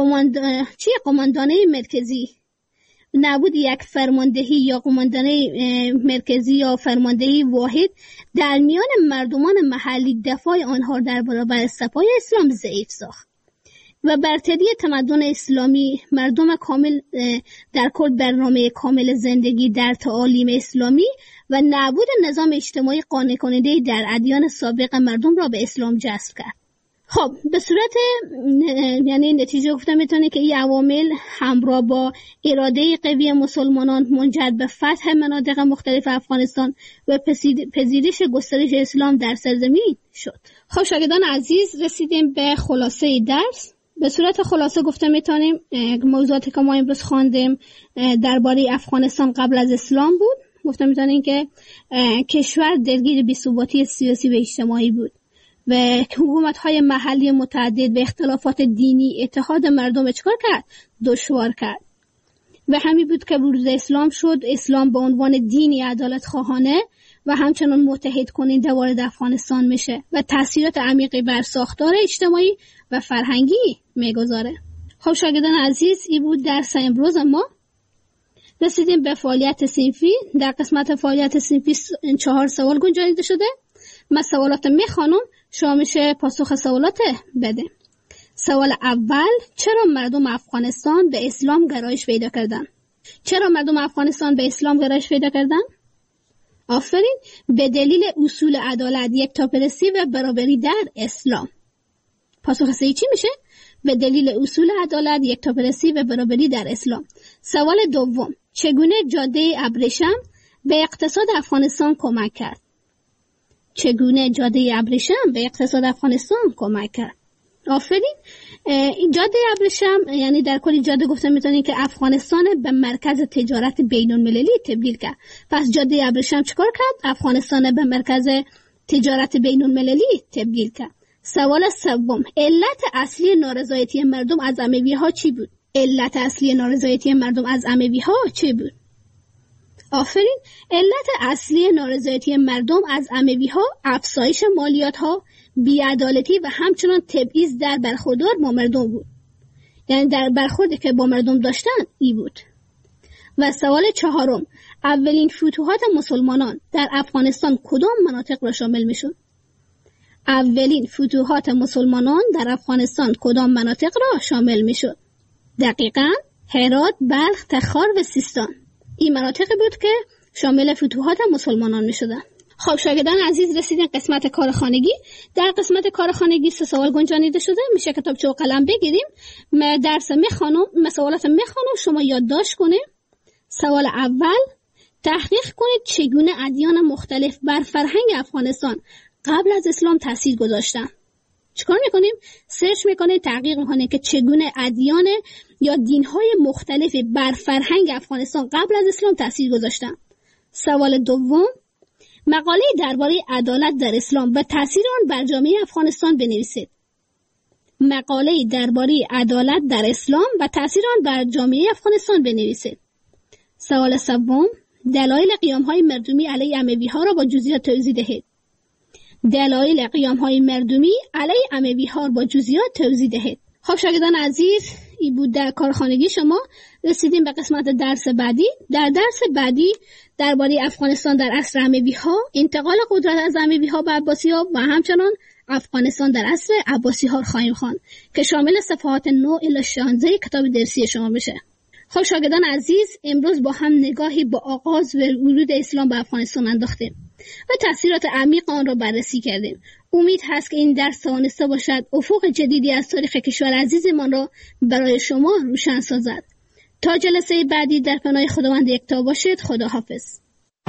قماندانه مرکزی، نبود یک فرماندهی یا قماندانه مرکزی یا فرماندهی واحد در میان مردمان محلی دفاع آنها در برابر سپاه اسلام ضعیف ساخت و برتری تمدن اسلامی، مردم کامل در کل برنامه کامل زندگی در تعالیم اسلامی و نبود نظام اجتماعی قانع کننده در ادیان سابق مردم را به اسلام جذب کرد. خب به صورت یعنی نتیجه گفته میتونه که این عوامل همراه با اراده قوی مسلمانان منجر به فتح مناطق مختلف افغانستان و پذیرش گسترش اسلام در سرزمین شد. خب شاگردان عزیز، رسیدیم به خلاصه درس. به صورت خلاصه گفته میتونیم موضوعاتی که ما امروز خواندیم درباره افغانستان قبل از اسلام بود. گفته میتونیم که کشور درگیر بی‌ثباتی سیاسی و اجتماعی بود و حکومت‌های محلی متعدد و اختلافات دینی اتحاد مردم چکار کرد؟ دشوار کرد. و همین بود که بروز اسلام شد. اسلام به عنوان دینی عدالت خواهانه و همچنان متحد کننده وارد افغانستان میشه و تاثیرات عمیقی بر ساختار اجتماعی و فرهنگی میگذاره. خب شاگردان عزیز، این بود درس امروز ما. رسیدیم به فعالیت صنفی. در قسمت فعالیت صنفی 4 سوال گنجانیده شده. من سوالات میخوانم، شما میشه پاسخ سوالات بده. سوال اول: چرا مردم افغانستان به اسلام گرایش پیدا کردن؟ چرا مردم افغانستان به اسلام گرایش پیدا کردن؟ آفرین، به دلیل اصول عدالت، یکتاپرستی و برابری در اسلام. پاسخ صحیح چی میشه؟ به دلیل اصول عدالت، یکتاپرستی و برابری در اسلام. سوال دوم: چگونه جاده ابریشم به اقتصاد افغانستان کمک کرد؟ چگونه جاده ابریشم به اقتصاد افغانستان کمک کرد؟ آفرین، جاده ابریشم یعنی در کل جاده گفته میتونید که افغانستان به مرکز تجارت بین المللی تبدیل کرد. پس جاده ابریشم چیکار کرد؟ افغانستان به مرکز تجارت بین المللی تبدیل کرد. سوال سوم: علت اصلی نارضایتی مردم از اموی ها چی بود؟ علت اصلی نارضایتی مردم از اموی ها چی بود؟ آفرین، علت اصلی نارضایتی مردم از اموی ها افزایش مالیات ها، بی‌عدالتی و همچنان تبعیض در برخوردار با مردم بود. یعنی در برخوردی که با مردم داشتن ای بود. و سوال چهارم: اولین فتوحات مسلمانان در افغانستان کدام مناطق را شامل میشد؟ اولین فتوحات مسلمانان در افغانستان کدام مناطق را شامل میشد؟ دقیقاً هرات، بلخ، تخار و سیستان. این مناطقی بود که شامل فتوحات مسلمانان میشدند. خب شاگردان عزیز، رسیدن قسمت کارخانگی. در قسمت کارخانگی 3 سوال گنجانیده شده. میشه کتابچه و قلم بگیریم. من درس میخوانم، سوالات میخوانم، شما یادداشت کنید. سوال اول: تحقیق کنید چگونه ادیان مختلف بر فرهنگ افغانستان قبل از اسلام تاثیر گذاشتن. چیکار میکنیم؟ سرچ میکنید، تحقیق میکنید که چگونه ادیان یا دینهای مختلف بر فرهنگ افغانستان قبل از اسلام تاثیر گذاشتن. سوال دوم: مقاله درباره عدالت در اسلام و تاثیر آن بر جامعه افغانستان بنویسید. مقاله درباره عدالت در اسلام و تاثیر آن بر جامعه افغانستان بنویسید. سوال سوم: دلایل قیام‌های مردمی علیه اموی‌ها را با جزئیات توضیح دهید. دلایل قیام‌های مردمی علیه اموی‌ها را با جزئیات توضیح دهید. خب شاگردان عزیز، این بود در کارخانگی شما. رسیدیم به قسمت درس بعدی. در درس بعدی درباره افغانستان در عصر اموی‌ها، انتقال قدرت از اموی‌ها به عباسی‌ها و همچنان افغانستان در عصر عباسی‌ها خواهیم خواند که شامل صفحات 9 الی 16 کتاب درسی شما میشه. خب شاگردان عزیز، امروز با هم نگاهی با آغاز و ورود اسلام به افغانستان انداختیم و تاثیرات عمیق آن را بررسی کردیم. امید هست که این درس توانسته باشد افق جدیدی از تاریخ کشور عزیزمان را برای شما روشن سازد. تا جلسه بعدی در پناه خداوند یکتا باشید. خداحافظ.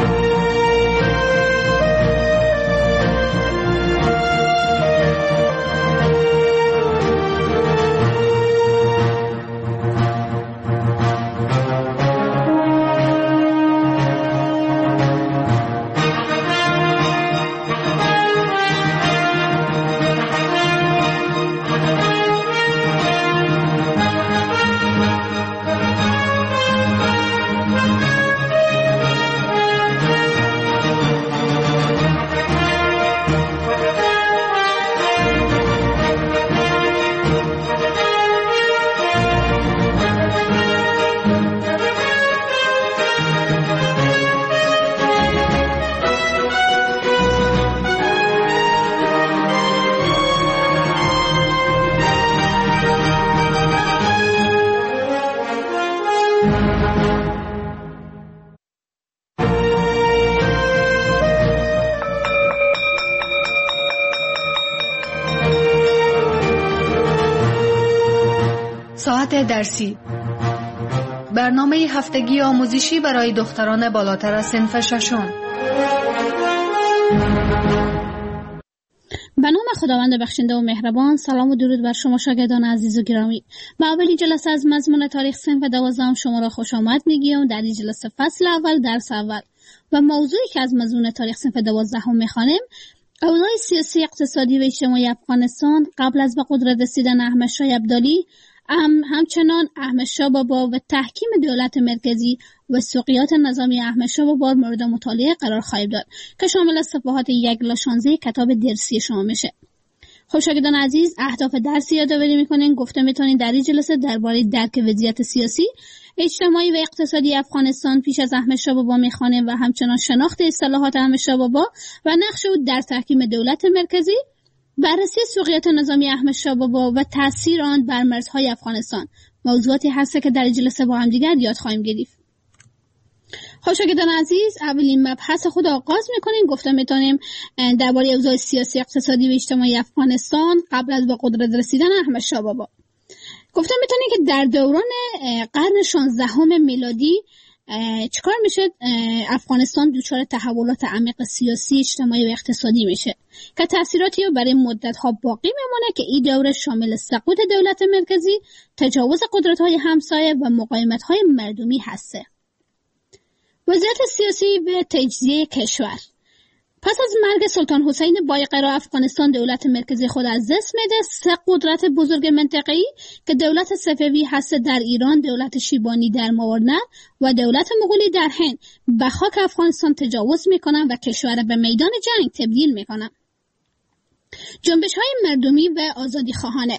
ساعت درسی، برنامه هفتگی آموزشی برای دختران بالاتر از صنف ششم. به نام خداوند بخشنده و مهربان. سلام و درود بر شما شاگردان عزیز و گرامی. با اولین جلسه از مضمون تاریخ صنف 12 شما را خوش آمد میگیم. در این جلسه فصل اول، درس اول و موضوعی که از مضمون تاریخ صنف 12 میخوانیم اوضاع سیاسی، اقتصادی و اجتماعی افغانستان قبل از به قدرت رسیدن احمد شاه ابدالی همچنان احمد شاه بابا و تحکیم دولت مرکزی و سقوط نظامی احمد شاه بابا مورد مطالعه قرار خواهد داد که شامل صفحات 1-16 کتاب درسی شما میشه. خب شاگردان عزیز، اهداف درسی یادآوری میکنین، گفته میتونین در این جلسه درباره درک وضعیت سیاسی، اجتماعی و اقتصادی افغانستان پیش از احمد شاه بابا میخوانیم و همچنان شناخت اصطلاحات احمد شاه بابا و نقش او در تحکیم دولت مرکزی، بررسی سقوط نظامی احمد شاه بابا و تاثیر آن بر مرزهای افغانستان موضوعاتی هست که در جلسه با هم دیگر یاد خواهیم گرفت. خب شاگردان عزیز، اولین مبحث خود آغاز میکنیم. گفته میتونیم درباره اوضاع سیاسی، اقتصادی و اجتماعی افغانستان قبل از به قدرت رسیدن احمد شاه بابا. گفته میتونیم که در دوران قرن 16 میلادی چیکار میشه؟ افغانستان دچار تحولات عمیق سیاسی، اجتماعی و اقتصادی میشه که تأثیراتی برای مدت‌ها باقی میمونه که این دوره شامل سقوط دولت مرکزی، تجاوز قدرت‌های همسایه و مقاومت‌های مردمی هسته. وضعیت سیاسی و تجزیه کشور. پس از مرگ سلطان حسین بایقرا افغانستان دولت مرکزی خود از دست میده. سه قدرت بزرگ منطقه‌ای که دولت صفوی هست در ایران، دولت شیبانی در ماورنه و دولت مغولی در هند به خاک افغانستان تجاوز میکنن و کشور به میدان جنگ تبدیل میکنن. جنبش‌های مردمی و آزادی خواهانه.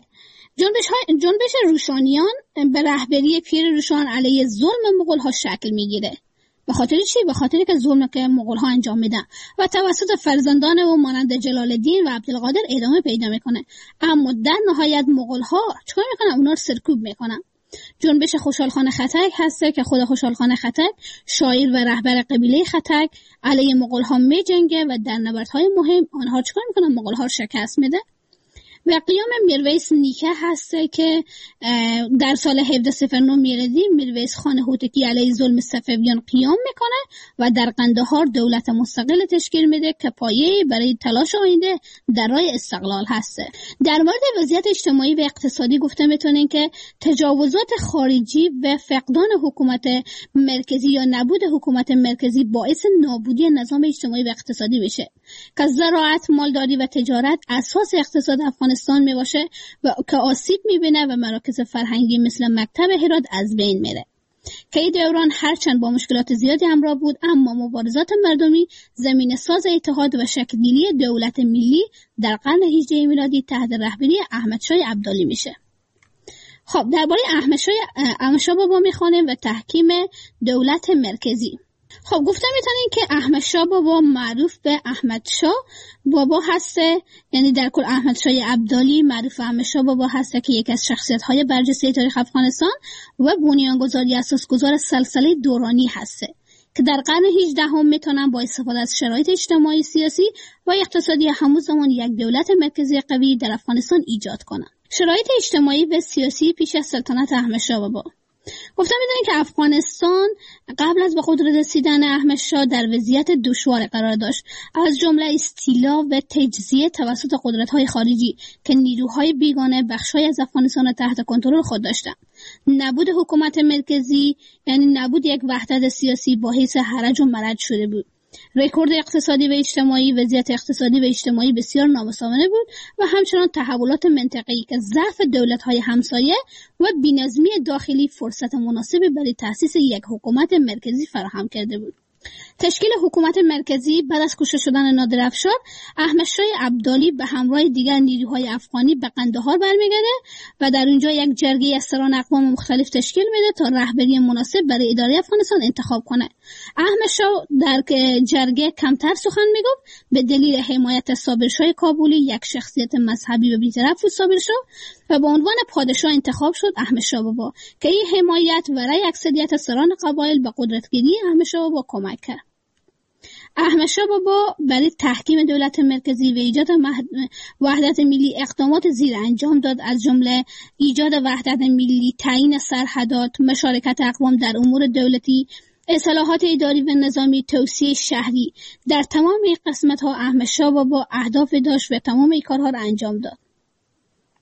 جنبش روشانیان به رهبری پیر روشان علیه ظلم مغول‌ها شکل میگیره. به خاطر چی؟ به خاطر که ظلمی که مغول‌ها انجام میدن و توسط فرزندان او مانند جلال الدین و عبدالقادر ادامه پیدا میکنه. اما در نهایت مغول‌ها چیکار میکنن؟ اونا رو سرکوب میکنن. جنبش خوشحال خان خطک هسته که خود خوشحال خان خطک شاعر و رهبر قبیله خطک علیه مغول‌ها میجنگه و در نبردهای مهم آنها چیکار میکنن؟ مغول‌ها رو شکست میده. و قیام میرویس نیکه هسته که در سال 1709 میلادی میرویس خان هوتکی علیه ظلم صفویان قیام میکنه و در قندهار دولت مستقل تشکیل میده که پایه برای تلاش آینده در راه استقلال هسته. در مورد وضعیت اجتماعی و اقتصادی گفته میتونین که تجاوزات خارجی و فقدان حکومت مرکزی یا نبود حکومت مرکزی باعث نابودی نظام اجتماعی و اقتصادی میشه که زراعت، مالداری و تجارت اساس اقتصاد افغانستان میباشه و که آسیب میبینه و مراکز فرهنگی مثل مکتب هرات از بین میره. که این دوران هرچند با مشکلات زیادی همراه بود، اما مبارزات مردمی زمین ساز اتحاد و شکل‌گیری دولت ملی در قرن 18 میلادی تحت رهبری احمد شاه ابدالی میشه. خب درباره احمد شاه بابا میخوانیم و تحکیم دولت مرکزی. خب گفته میتونین که احمد شاه بابا معروف به احمد شاه بابا هسته، یعنی در کل احمد شاه ابدالی معروف به احمد شاه بابا هسته که یکی از شخصیت‌های برجسته تاریخ افغانستان و بنیانگذاری اساسگذار سلسله دورانی هسته که در قرن 18 میتونن با استفاده از شرایط اجتماعی، سیاسی و اقتصادی همون زمان یک دولت مرکزی قوی در افغانستان ایجاد کنن. شرایط اجتماعی و سیاسی پیش از سلطنت احمد شاه بابا. گفتم میدونید که افغانستان قبل از به قدرت رسیدن احمد شاه در وضعیت دشوار قرار داشت، از جمله استیلا و تجزیه توسط قدرت‌های خارجی که نیروهای بیگانه بخش‌های از افغانستان را تحت کنترل خود داشتند. نبود حکومت مرکزی یعنی نبود یک وحدت سیاسی باعث هرج و مرج شده بود. رکورد اقتصادی و اجتماعی، وضعیت اقتصادی و اجتماعی بسیار نامساوانه بود و همچنان تحولات منطقه‌ای که ضعف دولت‌های همسایه و بی‌نظمی داخلی فرصت مناسبی برای تأسیس یک حکومت مرکزی فراهم کرده بود. تشکیل حکومت مرکزی بعد از کشته شدن نادر افشار، احمد شاه ابدالی به همراه دیگر نیروهای افغانی به قندهار برمیگرده و در اونجا یک جرگه از سران اقوام مختلف تشکیل میده تا رهبری مناسب برای اداره افغانستان انتخاب کنه. احمد شاه در جرگه کمتر سخن میگفت به دلیل حمایت صابرشاه کابلی، یک شخصیت مذهبی و بی‌طرف بود صابرشاه، و به عنوان پادشاه انتخاب شد احمد شاه بابا که این حمایت و رأی اکثریت سران قبایل به قدرتگیری احمد شاه بابا کمک کرد. احمد شاه بابا برای تحکیم دولت مرکزی و ایجاد وحدت ملی اقدامات زیر انجام داد، از جمله ایجاد وحدت ملی، تعیین سرحدات، مشارکت اقوام در امور دولتی، اصلاحات اداری و نظامی، توسعه شهری. در تمام این قسمت‌ها احمد شاه بابا اهداف داشت و تمام این کارها را انجام داد.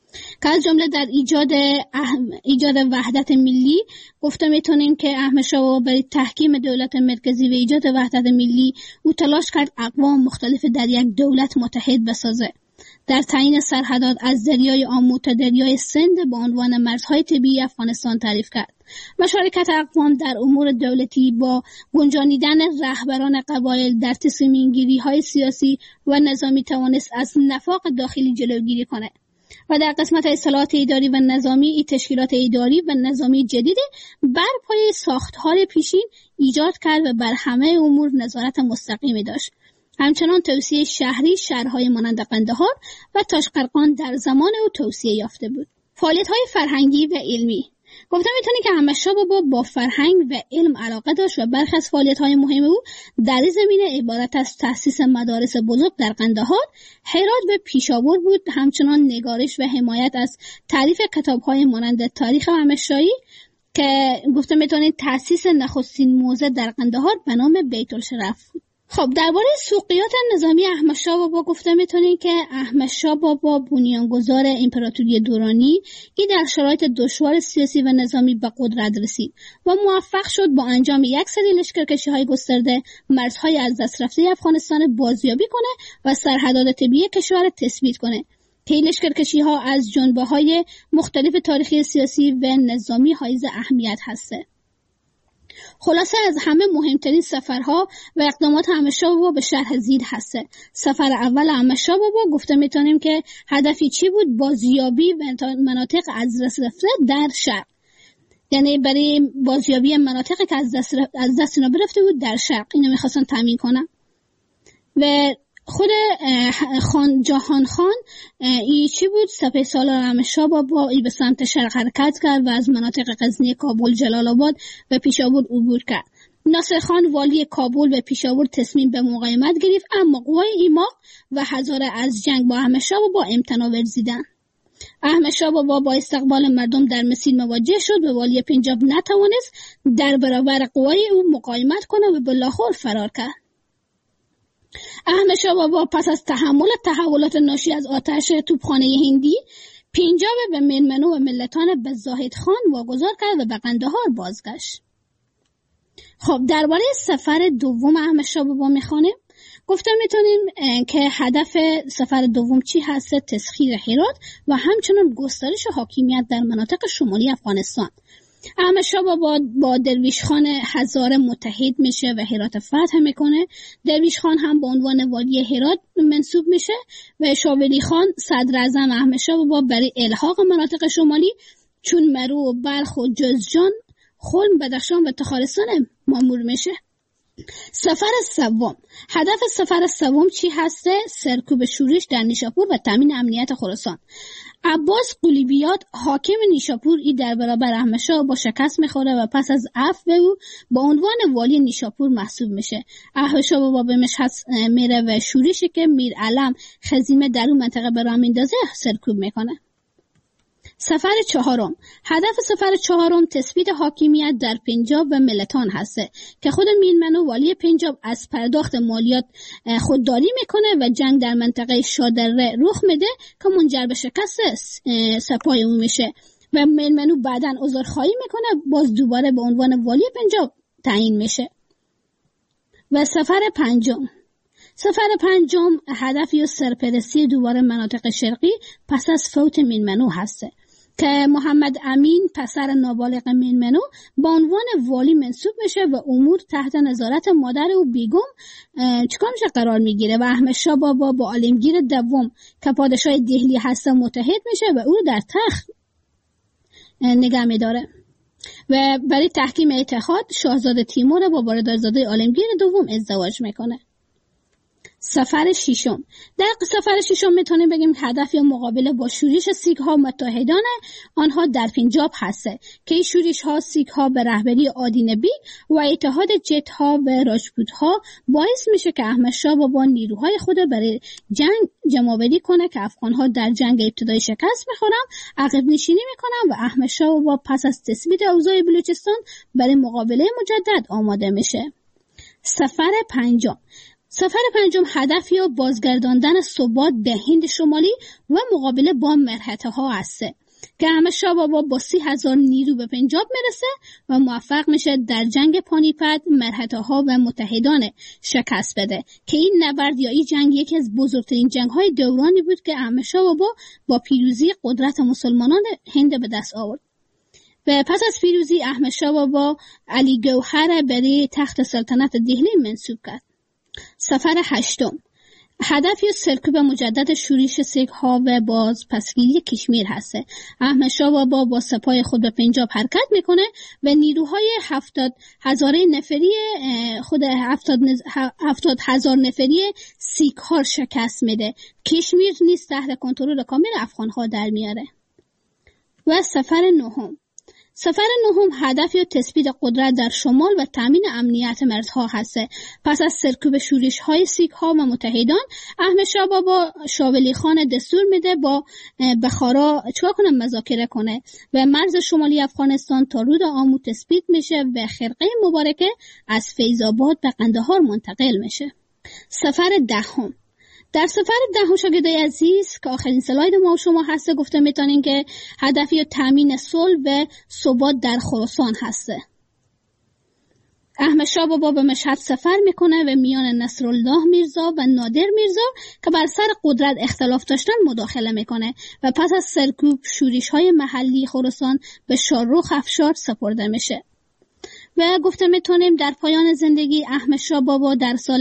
که از جمله در ایجاد وحدت ملی گفته میتونیم که احمد شاه بابا برای تحکیم دولت مرکزی و ایجاد وحدت ملی او تلاش کرد اقوام مختلف در یک دولت متحد بسازه. در تعیین سرحدات از دریای آمو تا دریای سند به عنوان مرزهای طبیعی افغانستان تعریف کرد. مشارکت اقوام در امور دولتی با گنجانیدن رهبران قبایل در تصمیم‌گیری‌های سیاسی و نظامی توانست از نفاق داخلی جلوگیری کنه و در قسمت اصلاحات اداری و نظامی تشکیلات اداری و نظامی جدید بر پایه ساختار پیشین ایجاد کرد و بر همه امور نظارت مستقیمی داشت. همچنان توسعه شهری شهرهای مانند قندهار و تاشقرغان در زمان او توسعه یافته بود. فعالیت‌های فرهنگی و علمی گفتم میتونی که احمد شاه بابا با فرهنگ و علم علاقه داشت و برخی از فعالیت‌های مهم او در زمینه عبارت از تأسیس مدارس بزرگ در قندهار، هرات و پیشاور بود. همچنان نگارش و حمایت از تالیف کتاب‌های مانند تاریخ احمدشاهی که گفتم میتونید تأسیس نخستین موزه در قندهار به نام بیت الشرف بود. خب درباره سوقیات نظامی احمد شاه بابا گفته میتونیم که احمد شاه بابا بنیانگذار امپراتوری دورانی ای در شرایط دشوار سیاسی و نظامی به قدرت رسید و موفق شد با انجام یک سری لشکرکشی‌های گسترده مرزهای از دست رفته افغانستان بازیابی کنه و سرحدات طبیعی کشور تثبیت کنه. که لشکرکشی‌ها از جنبه‌های مختلف تاریخی سیاسی و نظامی حائز اهمیت هسته. خلاصه از همه مهمترین سفرها و اقدامات احمد شاه بابا به شرح زیر هسته. سفر اول احمد شاه بابا گفته میتونیم که هدفی چی بود؟ بازیابی مناطق از دست رفته در شرق، یعنی برای بازیابی مناطقی که از دست اینا برفته بود در شرق اینو میخواستن تامین کنن. و خود جهان خان ای چی بود؟ سپه سالار احمد شاه بابا ای به سمت شرق حرکت کرد و از مناطق غزنی، کابل، جلال آباد و پیشاور عبور کرد. ناصر خان والی کابل و پیشاور تصمیم به مقاومت گرفت، اما قوای ایماق و هزاره از جنگ با احمد شاه بابا امتناع ورزیدند. احمد شاه بابا با استقبال مردم در مسیر مواجه شد و والی پنجاب نتوانست در برابر قوای او مقاومت کنه و به لاهور فرار کرد. احمد شاه بابا پس از تحمل تحولات ناشی از آتش توپخانه هندی پنجاب به میرمنو و ملتان به زاهد خان واگذار کرد و به قندهار بازگشت. خب درباره سفر دوم احمد شاه بابا میخوانیم. گفتم میتونیم که هدف سفر دوم چی هست؟ تسخیر هرات و همچنین گسترش حاکمیت در مناطق شمالی افغانستان. احمد شاه بابا با درویش خان هزاره متحد میشه و هرات فتح میکنه. درویش خان هم به عنوان والی هرات منصوب میشه و شاه ولی خان صدر اعظم احمد شاه بابا برای الحاق مناطق شمالی چون مرو و بلخ و جوزجان، خلم، بدخشان و تخارستان مامور میشه. سفر سوم، هدف سفر سوم چی هسته؟ سرکوب شورش در نیشاپور و تامین امنیت خراسان. عباس قلیبیات حاکم نیشاپور ای در برابر احمد شاه با شکست میخوره و پس از عفو او با عنوان والی نیشاپور محسوب میشه. احمد شاه بابا به مشهد میره و شورشی که میر علم خزیمه در اون منطقه به راه میندازه سرکوب میکنه. سفر چهارم، هدف سفر چهارم تثبیت حاکمیت در پنجاب و ملتان هسته که خود میرمنو والی پنجاب از پرداخت مالیات خودداری میکنه و جنگ در منطقه شادره رخ میده که منجر به شکست سپاه او میشه و میرمنو بعداً عذرخواهی میکنه، باز دوباره به عنوان والی پنجاب تعیین میشه. و سفر پنجم هدف یا سرپرستی دوباره مناطق شرقی پس از فوت میرمنو هسته که محمد امین پسر نابالغ میرمنو با عنوان والی منصوب میشه و امور تحت نظارت مادر او بیگم چیکار میشه قرار میگیره و احمد شاه بابا با عالمگیر دوم که پادشاه دهلی هسته متحد میشه و او در تخت نگه میداره و برای تحکیم اتحاد شاهزاده تیمور با واردارزاده عالمگیر دوم ازدواج میکنه. سفر ششم، در سفر ششم میتونیم بگیم هدف یا مقابله با شورش سیک ها متحدان آنها در پنجاب هسته که این شورش ها سیک ها به رهبری آدین بیگ و اتحاد جت ها و راجپوت ها باعث میشه که احمد شاه بابا نیروهای خود برای جنگ جمع‌آوری کنه که افغان ها در جنگ ابتدایی شکست میخورن، عقب نشینی میکنن و احمد شاه بابا پس از تثبیت اوضاع بلوچستان برای مقابله مجدد آماده میشه. سفر پنجم، سفر پنجم هدف یا بازگرداندن ثبات به هند شمالی و مقابله با مرهطه‌ها است که احمد شاه بابا با 30,000 نیرو به پنجاب میرسه و موفق میشه در جنگ پانیپت مرهطه‌ها و متحدان شکست بده که این نبرد یا این جنگ یکی از بزرگترین جنگ‌های دورانی بود که احمد شاه بابا با پیروزی قدرت مسلمانان هند به دست آورد. و پس از پیروزی احمد شاه بابا علی گوهر برای تخت سلطنت دهلی منصوب کرد. سفر هشتم هدف یا سرکوب مجدد شورش سیک‌ها و بازپسگیری کشمیر هسته. احمد شاه بابا با سپاه خود به پنجاب حرکت میکنه و نیروهای 70,000 نفری خود 70,000 نفری سیک‌ها شکست میده. کشمیر نیز تحت کنترل کامل افغان‌ها در میاره. و سفر نهم هدف یا تثبیت قدرت در شمال و تامین امنیت مرزها هسته. پس از سرکوب شورش‌های سیک‌ها و متحدان احمد شاه بابا شاه ولی خان دستور میده با بخارا مذاکره کنه و مرز شمالی افغانستان تا رود آمو تثبیت میشه و خرقه مبارکه از فیض‌آباد به قندهار منتقل میشه. سفر دهم در سفر دهم شاگردای عزیز که آخرین سلاید ما و شما هسته گفته میتونین که هدف یا تامین صلح و ثبات در خراسان هسته. احمد شاه بابا به مشهد سفر میکنه و میان نصرالله میرزا و نادر میرزا که بر سر قدرت اختلاف داشتن مداخله میکنه و پس از سرکوب شورش‌های محلی خراسان به شاهرخ افشار سپرده میشه. و گفته میتونیم در پایان زندگی احمد شاه بابا در سال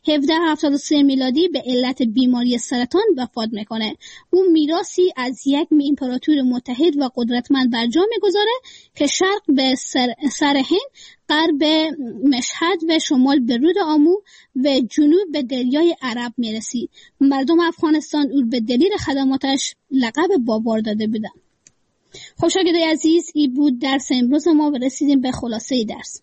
1773 میلادی به علت بیماری سرطان وفات میکنه. او میراثی از یک امپراتور متحد و قدرتمند بر جا میگذاره که شرق به سر هند، غرب مشهد و شمال به رود آمو و جنوب به دریای عرب میرسی. مردم افغانستان او به دلیل خدماتش لقب بابار داده بودند. خب شاگردای عزیز، این بود درس امروز ما و رسیدیم به خلاصه درس.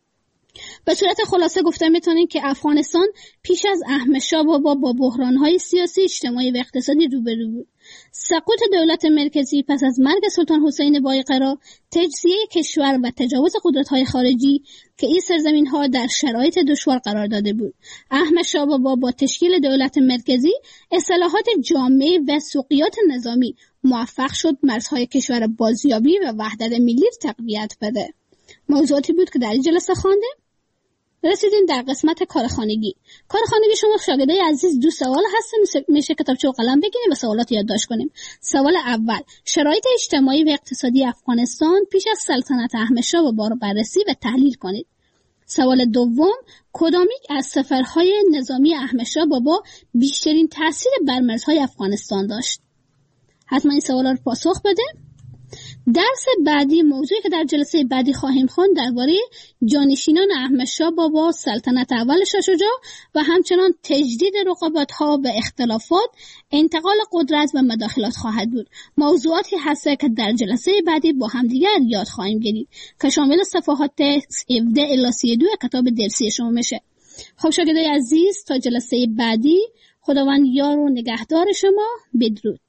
به صورت خلاصه گفته میتونیم که افغانستان پیش از احمد شاه بابا با بحران‌های سیاسی، اجتماعی و اقتصادی روبرو بود. سقوط دولت مرکزی پس از مرگ سلطان حسین بایقرا، تجزیه کشور و تجاوز قدرت‌های خارجی که این سرزمین‌ها در شرایط دشوار قرار داده بود. احمد شاه بابا با تشکیل دولت مرکزی، اصلاحات جامع و سوقیات نظامی موفق شد مرزهای کشور بازیابی و وحدت ملی تقویت بده. موضوعاتی بود که در این جلسه خواندیم. رسیدیم در قسمت کارخانگی. کارخانگی شما شاگردای عزیز دو سوال هست، میشه کتابچه و قلم بگیریم و سوالات یادداشت کنیم. سوال اول، شرایط اجتماعی و اقتصادی افغانستان پیش از سلطنت احمد شاه بابا رو بررسی و تحلیل کنید. سوال دوم، کدامیک از سفرهای نظامی احمد شاه بابا بیشترین تاثیر بر مرزهای افغانستان داشت؟ حتما این سوالا رو پاسخ بده. درس بعدی، موضوعی که در جلسه بعدی خواهیم خواند، درباره جانشینان احمد شاه بابا، سلطنت اول شاه شجاع و همچنان تجدید رقابت‌ها و اختلافات، انتقال قدرت و مداخلات خواهد بود. موضوعاتی هست که در جلسه بعدی با همدیگر یاد خواهیم گرفت که شامل صفحات 17 الی 32 کتاب درسی شما میشه. خب شاگردای عزیز، تا جلسه بعدی، خداوند یار و نگهدار شما. بدرود.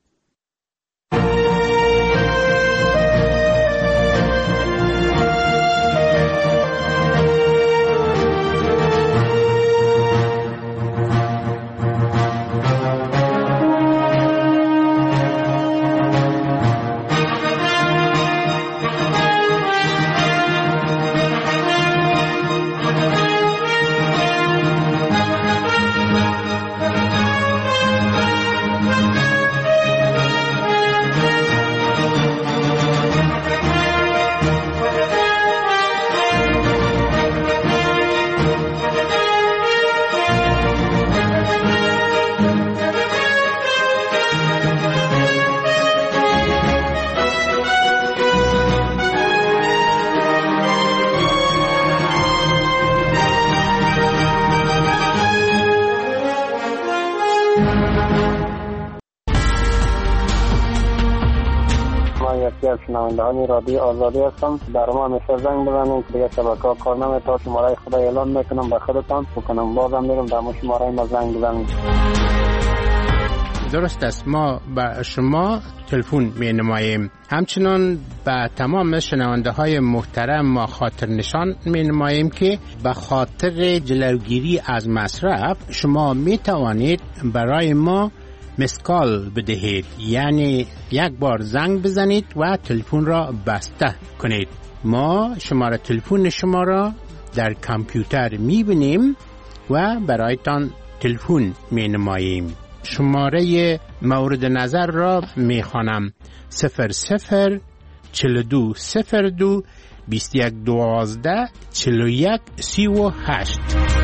از شنوندگان رادیو آزادی هستم. در ما همیشه زنگ بزنید که دیگه شبکه‌ها کار نمی‌کنه. شماره خدا اعلان میکنم به خودتان بکنم، بازم میرم در شماره ما زنگ بزنید. درست است، ما به شما تلفن می نماییم. همچنان به تمام شنونده های محترم ما خاطر نشان می نماییم که به خاطر جلوگیری از مصرف شما می توانید برای ما مسکال بدهید، یعنی یک بار زنگ بزنید و تلفن را بسته کنید. ما شماره تلفن شما را در کامپیوتر می بینیم و برایتان تلفن می نماییم. شماره مورد نظر را می خوانم: 00 4202 2112 41 38.